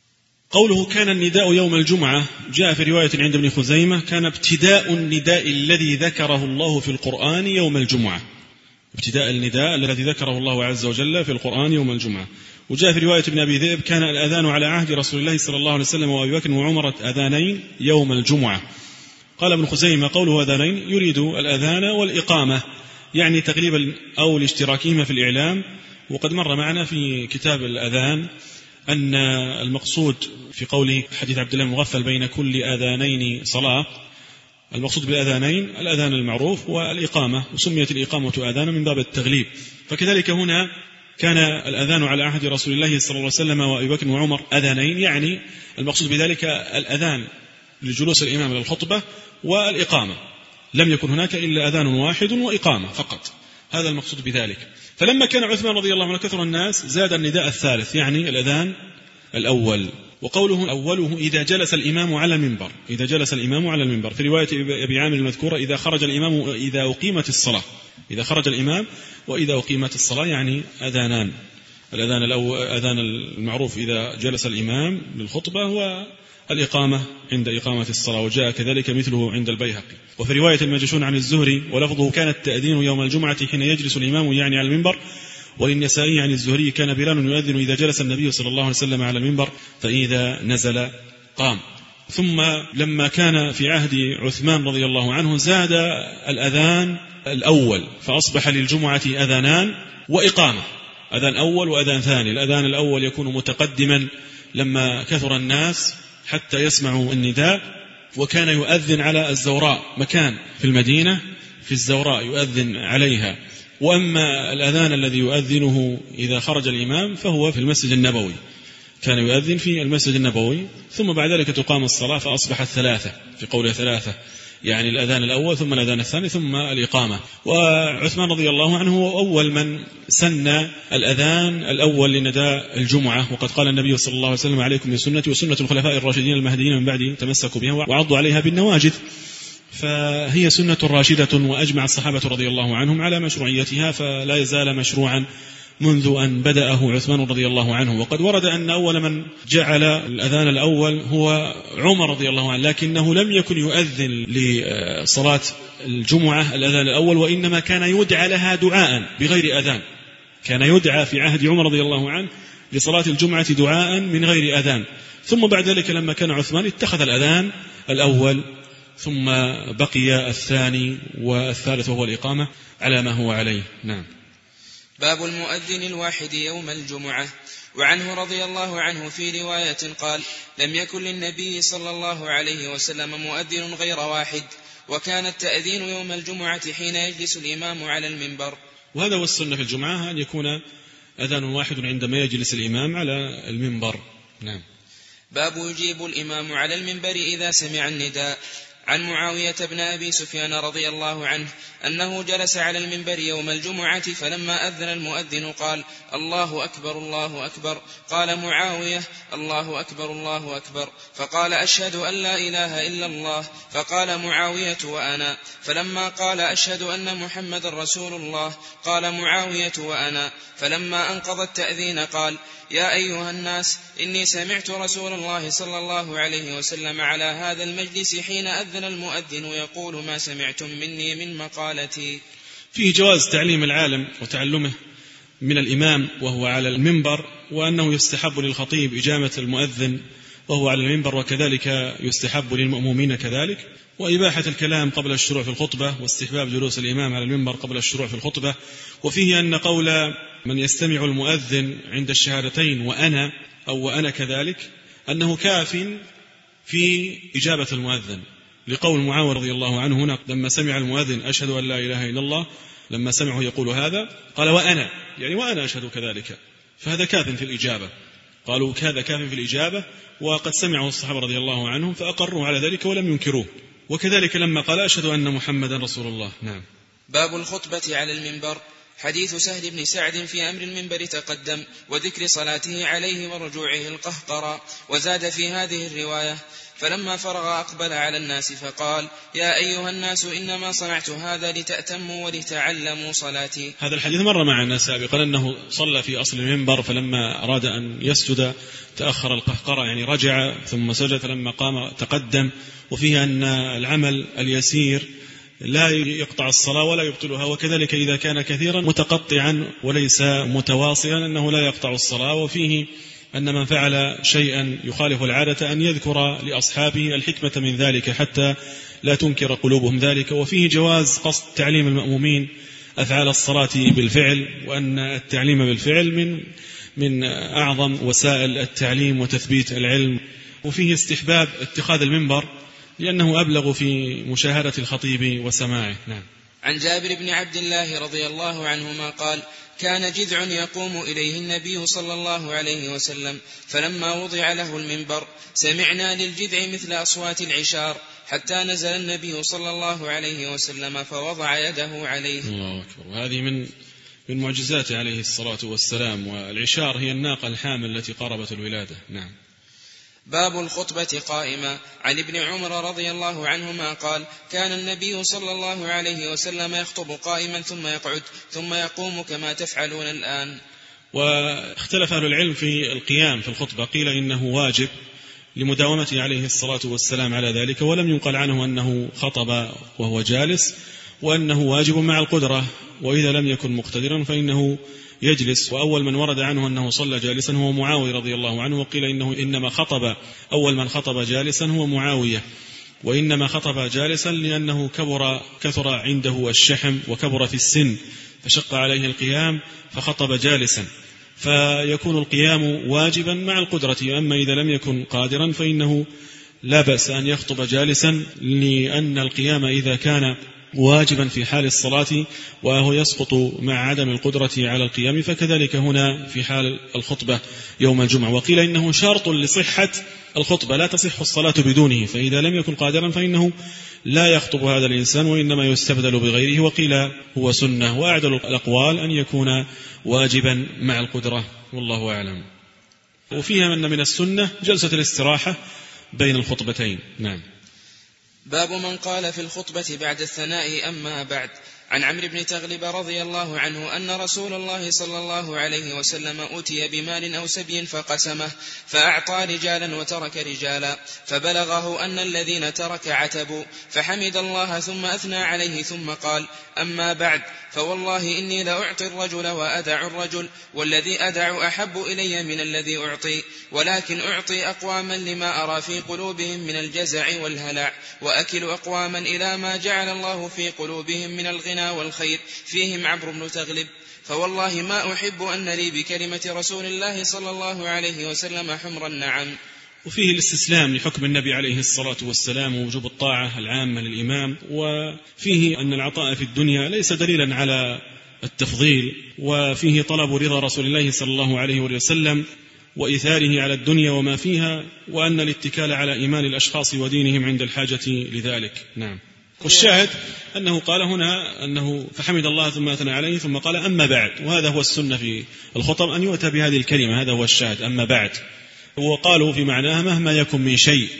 قوله كان النداء يوم الجمعة جاء في رواية عند ابن خزيمة كان ابتداء النداء الذي ذكره الله في القرآن يوم الجمعة، ابتداء النداء الذي ذكره الله عز وجل في القرآن يوم الجمعة. وجاء في رواية ابن أبي ذئب كان الأذان على عهد رسول الله صلى الله عليه وسلم وأبي بكر وعمر أذانين يوم الجمعة. قال ابن خزيمة قوله أذانين يريد الأذان والإقامة، يعني تقريبا أو الاشتراكهما في الإعلام. وقد مر معنا في كتاب الأذان أن المقصود في قوله حديث عبد الله المغفل بين كل أذانين صلاة، المقصود بالأذانين الأذان المعروف والإقامة، وسميت الإقامة أذانا من باب التغليب. فكذلك هنا كان الأذان على عهد رسول الله صلى الله عليه وسلم وأبي بكر وعمر أذانين، يعني المقصود بذلك الأذان لجلوس الإمام للخطبة والإقامة، لم يكن هناك إلا أذان واحد وإقامة فقط، هذا المقصود بذلك. فلما كان عثمان رضي الله عنه كثر الناس زاد النداء الثالث، يعني الأذان الأول. وقوله أوله إذا جلس الإمام على المنبر، إذا جلس الإمام على المنبر في رواية أبي عامر المذكورة إذا خرج الإمام إذا أقيمت الصلاة، إذا خرج الإمام وإذا أقيمت الصلاة، يعني أذانان. الأذان الأول أذان المعروف إذا جلس الإمام للخطبة والإقامة عند إقامة الصلاة، وجاء كذلك مثله عند البيهقي. وفي رواية المجشون عن الزهري ولفظه كان التأذين يوم الجمعة حين يجلس الإمام يعني على المنبر. وللنسائي عن الزهري كان بلال يؤذن إذا جلس النبي صلى الله عليه وسلم على المنبر فإذا نزل قام. ثم لما كان في عهد عثمان رضي الله عنه زاد الأذان الأول فأصبح للجمعة أذانان وإقامة، أذان أول وأذان ثاني. الأذان الأول يكون متقدما لما كثر الناس حتى يسمعوا النداء، وكان يؤذن على الزوراء، مكان في المدينة في الزوراء يؤذن عليها. وأما الأذان الذي يؤذنه إذا خرج الإمام فهو في المسجد النبوي، كان يؤذن في المسجد النبوي. ثم بعد ذلك تقام الصلاة فأصبحت ثلاثة في قوله ثلاثة، يعني الأذان الأول ثم الأذان الثاني ثم الإقامة. وعثمان رضي الله عنه هو أول من سن الأذان الأول لنداء الجمعة، وقد قال النبي صلى الله عليه وسلم: عليكم بسنتي وسنة الخلفاء الراشدين المهديين من بعدي تمسكوا بها وعضوا عليها بالنواجذ. فهي سنة راشدة، وأجمع الصحابة رضي الله عنهم على مشروعيتها، فلا يزال مشروعا منذ أن بدأه عثمان رضي الله عنه. وقد ورد أن أول من جعل الأذان الأول هو عمر رضي الله عنه، لكنه لم يكن يؤذن لصلاة الجمعة الأذان الأول، وإنما كان يدعى لها دعاء بغير أذان. كان يدعى في عهد عمر رضي الله عنه لصلاة الجمعة دعاء من غير أذان، ثم بعد ذلك لما كان عثمان اتخذ الأذان الأول، ثم بقي الثاني والثالث وهو الإقامة على ما هو عليه. نعم. باب المؤذن الواحد يوم الجمعة. وعنه رضي الله عنه في رواية قال: لم يكن للنبي صلى الله عليه وسلم مؤذن غير واحد، وكان التأذين يوم الجمعة حين يجلس الإمام على المنبر. وهذا هو السنة في الجمعة، أن يكون أذان واحد عندما يجلس الإمام على المنبر. نعم. باب يجيب الإمام على المنبر إذا سمع النداء. عن معاوية بن أبي سفيان رضي الله عنه أنه جلس على المنبر يوم الجمعة، فلما أذن المؤذن قال: الله أكبر الله أكبر. قال معاوية: الله أكبر الله أكبر. فقال: أشهد أن لا إله إلا الله. فقال معاوية: وأنا. فلما قال: أشهد أن محمد رسول الله. قال معاوية: وأنا. فلما أنقض التأذين قال: يا أيها الناس، إني سمعت رسول الله صلى الله عليه وسلم على هذا المجلس حين أذن المؤذن يقول ما سمعتم مني من مقالتي. فيه جواز تعليم العالم وتعلمه من الإمام وهو على المنبر، وأنه يستحب للخطيب إجابة المؤذن وهو على المنبر، وكذلك يستحب للمأمومين كذلك، وإباحة الكلام قبل الشروع في الخطبة، واستحباب جلوس الإمام على المنبر قبل الشروع في الخطبة. وفيه أن قول من يستمع المؤذن عند الشهادتين وأنا أو وأنا كذلك أنه كاف في إجابة المؤذن، لقول معاوية رضي الله عنه هنا لما سمع المؤذن أشهد أن لا إله إلا الله، لما سمعه يقول هذا قال وأنا، يعني وأنا أشهد كذلك، فهذا كاف في الإجابة. قالوا هذا كاف في الإجابة، وقد سمعه الصحابة رضي الله عنهم فأقروا على ذلك ولم ينكروه. وكذلك لما قال أشهد أن محمدا رسول الله. نعم. باب الخطبة على المنبر. حديث سهل بن سعد في أمر المنبر تقدم، وذكر صلاته عليه ورجوعه القهقرى. وزاد في هذه الرواية: فلما فرغ أقبل على الناس فقال: يا أيها الناس، إنما صنعت هذا لتأتموا ولتعلموا صلاتي. هذا الحديث مر معنا سابقا أنه صلى في أصل المنبر، فلما أراد أن يسجد تأخر القهقرة، يعني رجع ثم سجد، فلما قام تقدم. وفيه أن العمل اليسير لا يقطع الصلاة ولا يبطلها، وكذلك إذا كان كثيرا متقطعا وليس متواصلا أنه لا يقطع الصلاة. وفيه أن من فعل شيئا يخالف العادة أن يذكر لأصحابه الحكمة من ذلك حتى لا تنكر قلوبهم ذلك. وفيه جواز قصد تعليم المأمومين أفعال الصلاة بالفعل، وأن التعليم بالفعل من من أعظم وسائل التعليم وتثبيت العلم. وفيه استحباب اتخاذ المنبر لأنه أبلغ في مشاهدة الخطيب وسماعه. نعم. عن جابر بن عبد الله رضي الله عنهما قال: كان جذع يقوم إليه النبي صلى الله عليه وسلم، فلما وضع له المنبر سمعنا للجذع مثل أصوات العشار، حتى نزل النبي صلى الله عليه وسلم فوضع يده عليه. الله أكبر. وهذه من من معجزاته عليه الصلاة والسلام. والعشار هي الناقة الحامل التي قربت الولادة. نعم. باب الخطبة قائمة. عن ابن عمر رضي الله عنهما قال: كان النبي صلى الله عليه وسلم يخطب قائما ثم يقعد ثم يقوم كما تفعلون الآن. واختلف أهل العلم في القيام في الخطبة، قيل إنه واجب لمداومته عليه الصلاة والسلام على ذلك، ولم ينقل عنه أنه خطب وهو جالس، وأنه واجب مع القدرة، وإذا لم يكن مقتدرا فإنه يجلس. وأول من ورد عنه أنه صلى جالسا هو معاوية رضي الله عنه، وقيل إنه إنما خطب أول من خطب جالسا هو معاوية، وإنما خطب جالسا لأنه كبر كثر عنده الشحم وكبر في السن فشق عليه القيام فخطب جالسا، فيكون القيام واجبا مع القدرة. أما إذا لم يكن قادرا فإنه لا بأس أن يخطب جالسا، لأن القيام إذا كان واجبا في حال الصلاة وهو يسقط مع عدم القدرة على القيام، فكذلك هنا في حال الخطبة يوم الجمعة. وقيل إنه شرط لصحة الخطبة، لا تصح الصلاة بدونه، فإذا لم يكن قادرا فإنه لا يخطب هذا الإنسان وإنما يستبدل بغيره. وقيل هو سنة، وأعدل الأقوال أن يكون واجبا مع القدرة، والله أعلم. وفيها أن من السنة جلسة الاستراحة بين الخطبتين. نعم. باب من قال في الخطبة بعد الثناء أما بعد. عن عمرو بن تغلب رضي الله عنه أن رسول الله صلى الله عليه وسلم أتي بمال أو سبي فقسمه، فأعطى رجالا وترك رجالا، فبلغه أن الذين ترك عتبوا، فحمد الله ثم أثنى عليه ثم قال: أما بعد، فوالله إني لأعطي الرجل وأدع الرجل، والذي أدع أحب إلي من الذي أعطي، ولكن أعطي أقواما لما أرى في قلوبهم من الجزع والهلع، وأكل أقواما إلى ما جعل الله في قلوبهم من الغنى والخير، فيهم عمرو بن تغلب. فوالله ما أحب أن لي بكلمة رسول الله صلى الله عليه وسلم حمر النعم. وفيه الاستسلام لحكم النبي عليه الصلاة والسلام ووجوب الطاعة العامة للإمام، وفيه أن العطاء في الدنيا ليس دليلا على التفضيل، وفيه طلب رضا رسول الله صلى الله عليه وسلم وإثاره على الدنيا وما فيها، وأن الاتكال على إيمان الأشخاص ودينهم عند الحاجة لذلك. نعم. والشاهد أنه قال هنا أنه فحمد الله ثم أثنى عليه ثم قال أما بعد، وهذا هو السنة في الخطب أن يؤتى بهذه الكلمة، هذا هو الشاهد، أما بعد. وقالوا في معناها مهما يكن من شيء،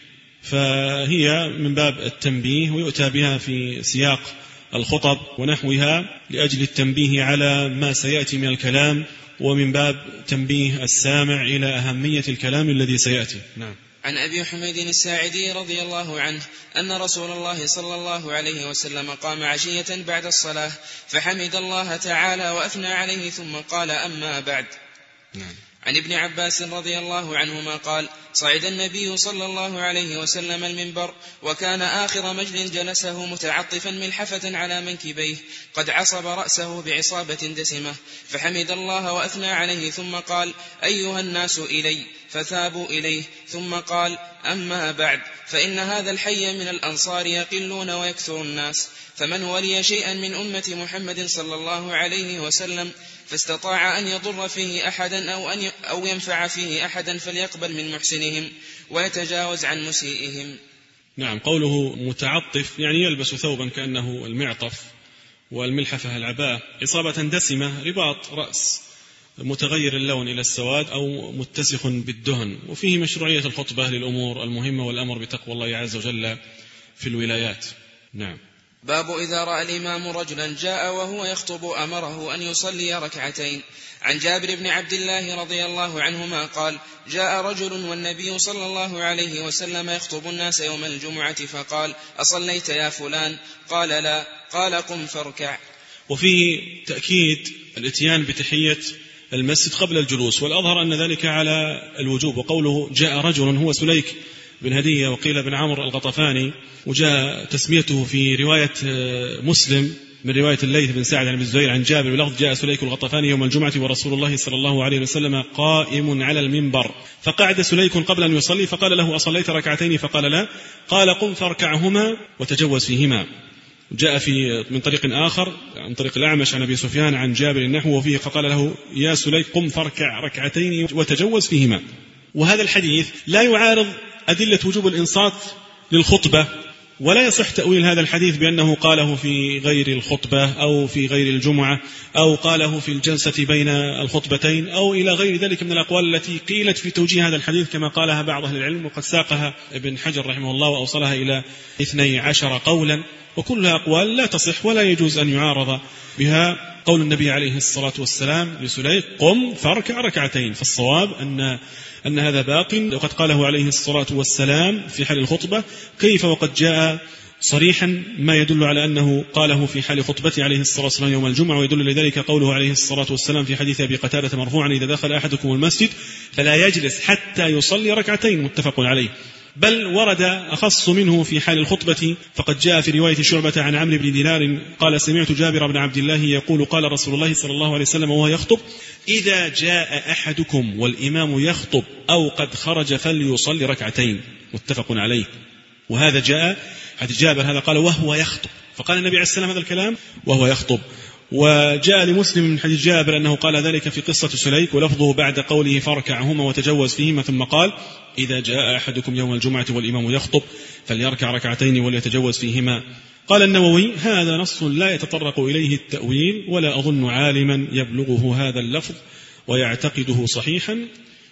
فهي من باب التنبيه، ويؤتى بها في سياق الخطب ونحوها لأجل التنبيه على ما سيأتي من الكلام، ومن باب تنبيه السامع إلى أهمية الكلام الذي سيأتي. نعم. عن أبي حميد الساعدي رضي الله عنه أن رسول الله صلى الله عليه وسلم قام عشية بعد الصلاة فحمد الله تعالى وأثنى عليه ثم قال: أما بعد. نعم. عن ابن عباس رضي الله عنهما قال: صعد النبي صلى الله عليه وسلم المنبر، وكان آخر مجل جلسه متعطفا ملحفة على منكبيه، قد عصب رأسه بعصابة دسمة، فحمد الله وأثنى عليه ثم قال: أيها الناس إلي، فثابوا إليه، ثم قال: أما بعد، فإن هذا الحي من الأنصار يقلون ويكثر الناس، فمن ولي شيئا من أمة محمد صلى الله عليه وسلم فاستطاع أن يضر فيه أحدا أو, أن أو ينفع فيه أحدا فليقبل من محسنهم ويتجاوز عن مسيئهم. نعم. قوله متعطف يعني يلبس ثوبا كأنه المعطف، والملحفة العباء، إصابة دسمة رباط رأس متغير اللون إلى السواد أو متسخ بالدهن. وفيه مشروعية الخطبة للأمور المهمة والأمر بتقوى الله عز وجل في الولايات. نعم. باب إذا رأى الإمام رجلا جاء وهو يخطب أمره أن يصلي ركعتين. عن جابر بن عبد الله رضي الله عنهما قال: جاء رجل والنبي صلى الله عليه وسلم يخطب الناس يوم الجمعة فقال: أصليت يا فلان؟ قال: لا. قال: قم فاركع. وفيه تأكيد الاتيان بتحية المسجد قبل الجلوس، والأظهر أن ذلك على الوجوب. وقوله جاء رجل هو سليك بن هدية، وقيل بن عمرو الغطفاني، وجاء تسميته في رواية مسلم من رواية الليث بن سعد عن ابن الزبير عن جابر بلفظ: جاء سليك الغطفاني يوم الجمعة ورسول الله صلى الله عليه وسلم قائم على المنبر، فقعد سليك قبل أن يصلي فقال له: أصليت ركعتين؟ فقال: لا. قال: قم فاركعهما وتجوز فيهما. جاء في من طريق آخر عن طريق الأعمش عن أبي سفيان عن جابر النحو وفيه فقال له: يا سليك قم فاركع ركعتين وتجوز فيهما. وهذا الحديث لا يعارض أدلة وجوب الإنصات للخطبة، ولا يصح تأويل هذا الحديث بأنه قاله في غير الخطبة أو في غير الجمعة أو قاله في الجلسة بين الخطبتين أو إلى غير ذلك من الأقوال التي قيلت في توجيه هذا الحديث كما قالها بعض أهل العلم، وقد ساقها ابن حجر رحمه الله وأوصلها إلى اثني عشر قولا، وكلها أقوال لا تصح ولا يجوز أن يعارض بها قول النبي عليه الصلاة والسلام لسليك: قم فاركع ركعتين. فالصواب أن أن هذا باق، وقد قاله عليه الصلاة والسلام في حال الخطبة، كيف وقد جاء صريحا ما يدل على أنه قاله في حال خطبته عليه الصلاة والسلام يوم الجمعة. ويدل لذلك قوله عليه الصلاة والسلام في حديث أبي قتادة مرفوعا: إذا دخل أحدكم المسجد فلا يجلس حتى يصلي ركعتين، متفق عليه. بل ورد أخص منه في حال الخطبة، فقد جاء في رواية شعبة عن عمرو بن دينار قال: سمعت جابر بن عبد الله يقول: قال رسول الله صلى الله عليه وسلم وهو يخطب: إذا جاء أحدكم والإمام يخطب أو قد خرج فليصلي ركعتين، متفق عليه. وهذا جاء حديث جابر هذا قال وهو يخطب، فقال النبي عليه السلام هذا الكلام وهو يخطب. وجاء لمسلم من حديث جابر أنه قال ذلك في قصة سليك، ولفظه بعد قوله فاركعهما وتجوز فيهما، ثم قال إذا جاء أحدكم يوم الجمعة والإمام يخطب فليركع ركعتين وليتجوز فيهما. قال النووي هذا نص لا يتطرق إليه التأويل، ولا أظن عالما يبلغه هذا اللفظ ويعتقده صحيحا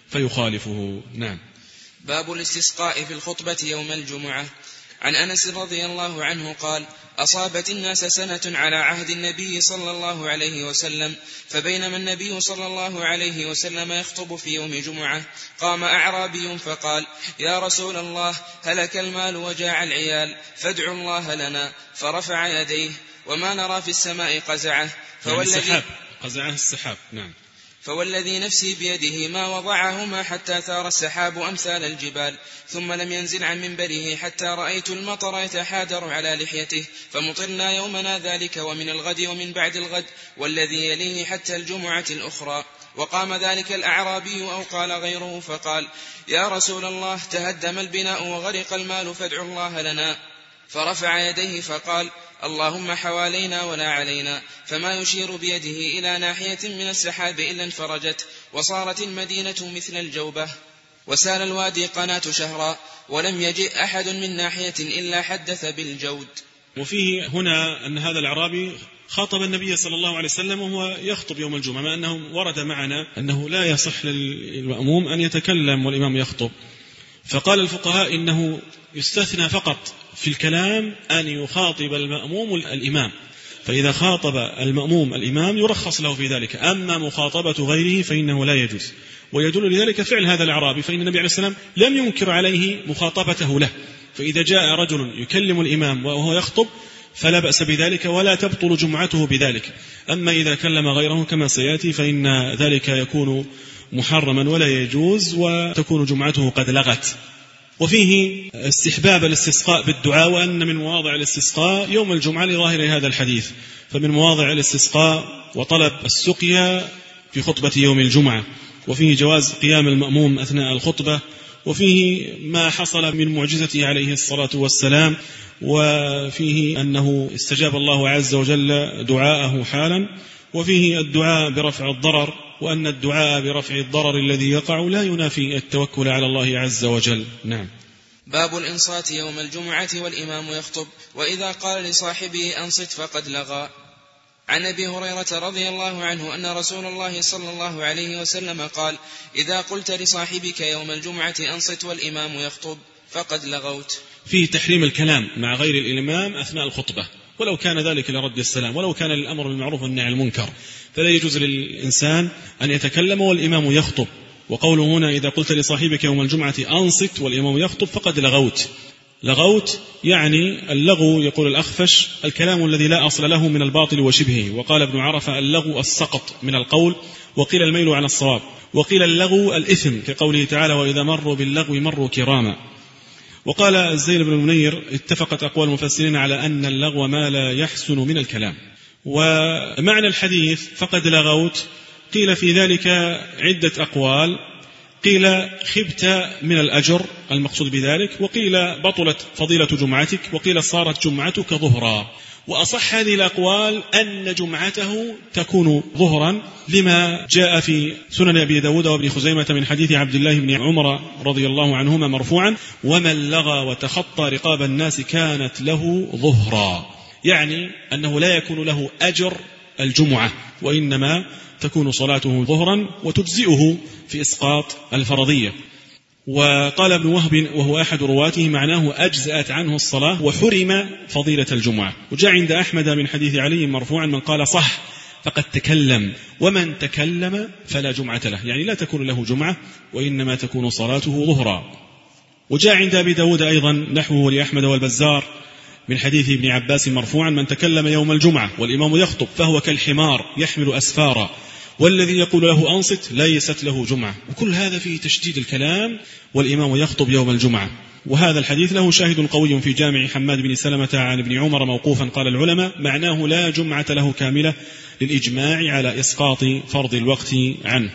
فيخالفه. نعم. باب الاستسقاء في الخطبة يوم الجمعة. عن أنس رضي الله عنه قال أصابت الناس سنة على عهد النبي صلى الله عليه وسلم، فبينما النبي صلى الله عليه وسلم يخطب في يوم جمعة قام أعرابي فقال يا رسول الله هلك المال وجاع العيال فادعوا الله لنا، فرفع يديه وما نرى في السماء قزعه فوالذي قزعه السحاب. نعم. فوالذي نفسي بيده ما وضعهما حتى ثار السحاب أمثال الجبال، ثم لم ينزل عن منبره حتى رأيت المطر يتحادر على لحيته، فمطرنا يومنا ذلك ومن الغد ومن بعد الغد والذي يليه حتى الجمعة الأخرى. وقام ذلك الأعرابي أو قال غيره فقال يا رسول الله تهدم البناء وغرق المال فادعوا الله لنا، فرفع يديه فقال اللهم حوالينا ولا علينا، فما يشير بيده إلى ناحية من السحاب إلا انفرجت، وصارت المدينة مثل الجوبة، وسال الوادي قناة شهرا، ولم يجئ أحد من ناحية إلا حدث بالجود. وفيه هنا أن هذا الأعرابي خاطب النبي صلى الله عليه وسلم وهو يخطب يوم الجمعة، مع أنه ورد معنا أنه لا يصح للمأموم أن يتكلم والإمام يخطب. فقال الفقهاء إنه يستثنى فقط في الكلام أن يخاطب المأموم الإمام، فإذا خاطب المأموم الإمام يرخص له في ذلك، أما مخاطبة غيره فإنه لا يجوز. ويدل لذلك فعل هذا الأعرابي، فإن النبي عليه السلام لم ينكر عليه مخاطبته له، فإذا جاء رجل يكلم الإمام وهو يخطب فلا بأس بذلك ولا تبطل جمعته بذلك. أما إذا كلم غيره كما سيأتي فإن ذلك يكون محرما ولا يجوز وتكون جمعته قد لغت. وفيه استحباب الاستسقاء بالدعاء، وأن من مواضع الاستسقاء يوم الجمعة لظاهر هذا الحديث، فمن مواضع الاستسقاء وطلب السقيا في خطبة يوم الجمعة. وفيه جواز قيام المأموم أثناء الخطبة، وفيه ما حصل من معجزته عليه الصلاة والسلام، وفيه أنه استجاب الله عز وجل دعاءه حالا، وفيه الدعاء برفع الضرر، وأن الدعاء برفع الضرر الذي يقع لا ينافي التوكل على الله عز وجل. نعم. باب الإنصات يوم الجمعة والإمام يخطب، وإذا قال لصاحبه أنصت فقد لغى. عن أبي هريرة رضي الله عنه أن رسول الله صلى الله عليه وسلم قال إذا قلت لصاحبك يوم الجمعة أنصت والإمام يخطب فقد لغوت. في تحريم الكلام مع غير الإمام أثناء الخطبة، ولو كان ذلك لرد السلام، ولو كان للأمر بالمعروف والنهي عن المنكر، فلا يجوز للإنسان أن يتكلم والإمام يخطب. وقوله هنا إذا قلت لصاحبك يوم الجمعة أنصت والإمام يخطب فقد لغوت. لغوت يعني اللغو، يقول الأخفش الكلام الذي لا أصل له من الباطل وشبهه. وقال ابن عرفة اللغو السقط من القول، وقيل الميل عن الصواب، وقيل اللغو الإثم كقوله تعالى وإذا مروا باللغو مروا كراما. وقال الزين بن المنير اتفقت أقوال المفسرين على أن اللغو ما لا يحسن من الكلام. ومعنى الحديث فقد لغوت قيل في ذلك عدة أقوال، قيل خبت من الأجر المقصود بذلك، وقيل بطلت فضيلة جمعتك، وقيل صارت جمعتك ظهرا. وأصح هذه الأقوال أن جمعته تكون ظهرا، لما جاء في سنن أبي داود وابن خزيمة من حديث عبد الله بن عمر رضي الله عنهما مرفوعا ومن لغى وتخطى رقاب الناس كانت له ظهرا، يعني أنه لا يكون له أجر الجمعة، وإنما تكون صلاته ظهرا وتجزئه في إسقاط الفرضية. وقال ابن وهب وهو أحد رواته معناه أجزأت عنه الصلاة وحرم فضيلة الجمعة. وجاء عند أحمد من حديث علي مرفوعا من قال صح فقد تكلم، ومن تكلم فلا جمعة له، يعني لا تكون له جمعة وإنما تكون صلاته ظهرا. وجاء عند أبي داود أيضا نحوه لأحمد والبزار من حديث ابن عباس مرفوعا من تكلم يوم الجمعة والإمام يخطب فهو كالحمار يحمل أسفارا والذي يقول له أنصت ليست له جمعة. وكل هذا فيه تشديد الكلام والإمام يخطب يوم الجمعة. وهذا الحديث له شاهد قوي في جامع حماد بن سلمة عن ابن عمر موقوفا قال العلماء معناه لا جمعة له كاملة للإجماع على إسقاط فرض الوقت عنه.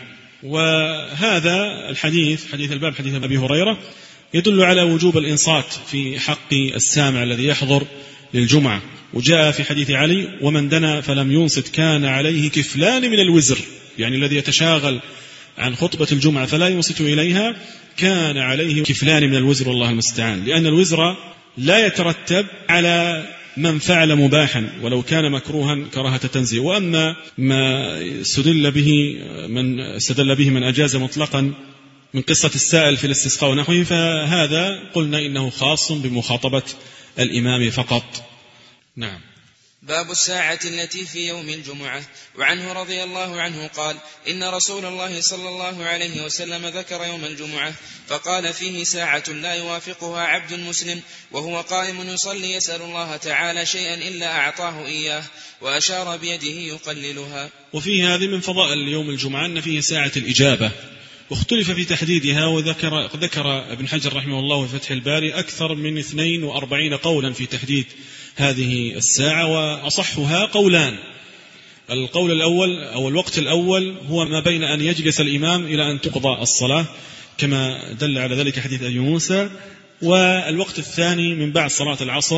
وهذا الحديث حديث الباب حديث أبي هريرة يدل على وجوب الإنصات في حق السامع الذي يحضر للجمعة. وجاء في حديث علي: ومن دنا فلم ينصت كان عليه كفلان من الوزر، يعني الذي يتشاغل عن خطبة الجمعة فلا ينصت إليها كان عليه كفلان من الوزر، والله المستعان، لأن الوزر لا يترتب على من فعل مباحا ولو كان مكروها كراهة تنزيه. وأما ما استدل به من استدل به من أجاز مطلقا من قصة السائل في الاستسقاء ونحوه، فهذا قلنا إنه خاص بمخاطبة الإمام فقط. نعم. باب الساعة التي في يوم الجمعة. وعنه رضي الله عنه قال: إن رسول الله صلى الله عليه وسلم ذكر يوم الجمعة فقال: فيه ساعة لا يوافقها عبد مسلم وهو قائم يصلي يسأل الله تعالى شيئا إلا أعطاه إياه، وأشار بيده يقللها. وفيه هذه من فضائل يوم الجمعة أن فيه ساعة الإجابة، واختلف في تحديدها، وذكر ذكر ابن حجر رحمه الله في فتح الباري أكثر من اثنين وأربعين قولا في تحديد هذه الساعة، وأصحها قولان. القول الأول أو الوقت الأول هو ما بين أن يجلس الإمام إلى أن تقضى الصلاة، كما دل على ذلك حديث أبي موسى. والوقت الثاني من بعد صلاة العصر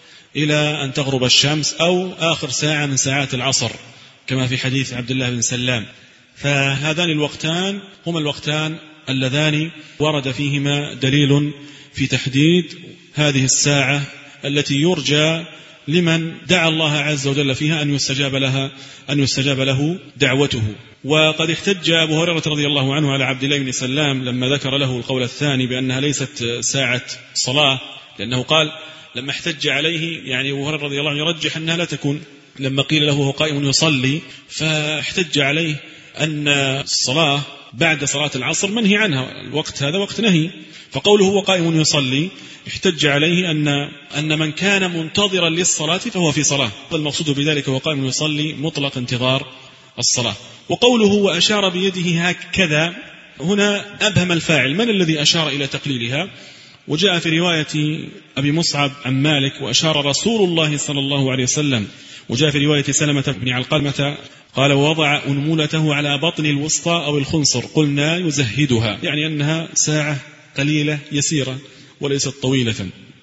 إلى أن تغرب الشمس، أو آخر ساعة من ساعات العصر كما في حديث عبد الله بن سلام. فهذان الوقتان هما الوقتان اللذان ورد فيهما دليل في تحديد هذه الساعة التي يرجى لمن دعا الله عز وجل فيها أن يستجاب لها أن يستجاب له دعوته. وقد احتج أبو هريرة رضي الله عنه على عبد الله بن سلام لما ذكر له القول الثاني بأنها ليست ساعة صلاة، لأنه قال لما احتج عليه، يعني أبو هريرة رضي الله عنه يرجح أنها لا تكون، لما قيل له هو قائم يصلي فاحتج عليه أن الصلاة بعد صلاة العصر منهي عنها، الوقت هذا وقت نهي، فقوله هو قائم يصلي احتج عليه أن أن من كان منتظرا للصلاة فهو في صلاة، والمقصود بذلك هو قائم يصلي مطلق انتظار الصلاة. وقوله وأشار بيده هكذا هنا أبهم الفاعل، من الذي أشار إلى تقليلها؟ وجاء في رواية أبي مصعب عن مالك: وأشار رسول الله صلى الله عليه وسلم. وجاء في رواية سلمة بن علقمة قال: ووضع أنمولته على بطن الوسطى أو الخنصر، قلنا يزهدها، يعني أنها ساعة قليلة يسيرة وليست طويلة.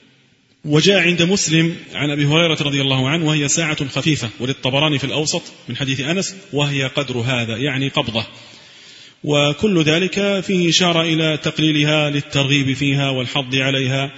وجاء عند مسلم عن أبي هريرة رضي الله عنه وهي ساعة خفيفة، وللطبراني في الأوسط من حديث أنس وهي قدر هذا، يعني قبضة. وكل ذلك فيه إشارة إلى تقليلها للترغيب فيها والحض عليها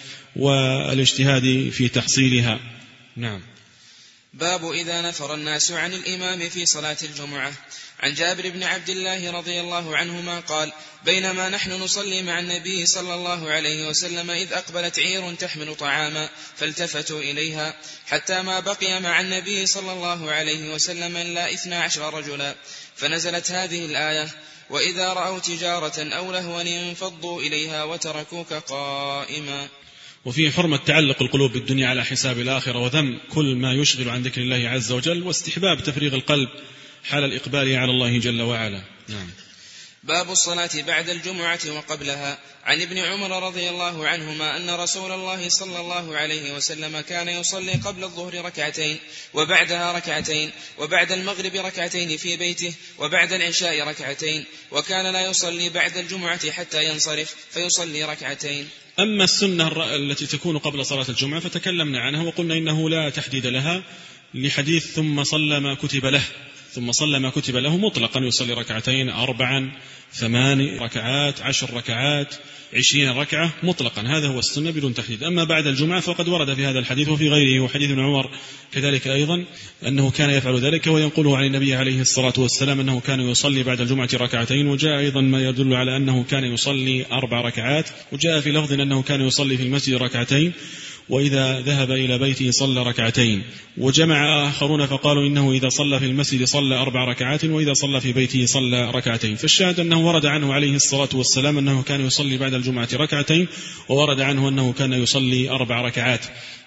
والاجتهاد في تحصيلها. نعم. باب إذا نفر الناس عن الإمام في صلاة الجمعة. عن جابر بن عبد الله رضي الله عنهما قال: بينما نحن نصلي مع النبي صلى الله عليه وسلم إذ أقبلت عير تحمل طعاما فالتفتوا إليها حتى ما بقي مع النبي صلى الله عليه وسلم إلا اثنا عشر رجلا، فنزلت هذه الآية: وإذا رأوا تجارة أو لهوا انفضوا إليها وتركوك قائما. وفيه حرمة تعلق القلوب بالدنيا على حساب الآخرة، وذم كل ما يشغل عن ذكر الله عز وجل، واستحباب تفريغ القلب حال الإقبال على الله جل وعلا. نعم. باب الصلاة بعد الجمعة وقبلها. عن ابن عمر رضي الله عنهما أن رسول الله صلى الله عليه وسلم كان يصلي قبل الظهر ركعتين وبعدها ركعتين، وبعد المغرب ركعتين في بيته، وبعد العشاء ركعتين، وكان لا يصلي بعد الجمعة حتى ينصرف فيصلي ركعتين. أما السنة التي تكون قبل صلاة الجمعة فتكلمنا عنها وقلنا إنه لا تحديد لها، لحديث ثم صلى ما كتب له، ثم صلى ما كتب له مطلقا، يصلي ركعتين أربعا ثمان ركعات عشر ركعات عشرين ركعة مطلقا، هذا هو السنة بدون تحديد. أما بعد الجمعة فقد ورد في هذا الحديث وفي غيره، وحديث ابن عمر كذلك أيضا أنه كان يفعل ذلك، وينقله عن النبي عليه الصلاة والسلام أنه كان يصلي بعد الجمعة ركعتين. وجاء أيضا ما يدل على أنه كان يصلي أربع ركعات، وجاء في لفظ أنه كان يصلي في المسجد ركعتين، وإذا ذهب إلى بيته صلى ركعتين. وجمع آخرون فقالوا إنه إذا صلى في المسجد صلى أربع ركعات، وإذا صلى في بيته صلى ركعتين. فالشاهد أنه ورد عنه عليه الصلاة والسلام أنه كان يصلي بعد الجمعة ركعتين، وورد عنه أنه كان يصلي أربع ركعات.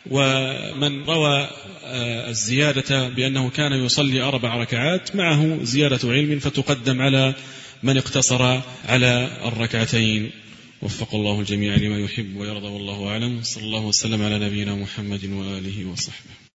ومن روى الزيادة بأنه كان يصلي أربع ركعات معه زيادة علم فتقدم على من اقتصر على الركعتين. وفق الله الجميع لما يحب ويرضى، والله أعلم. صلى الله وسلم على نبينا محمد وآله وصحبه.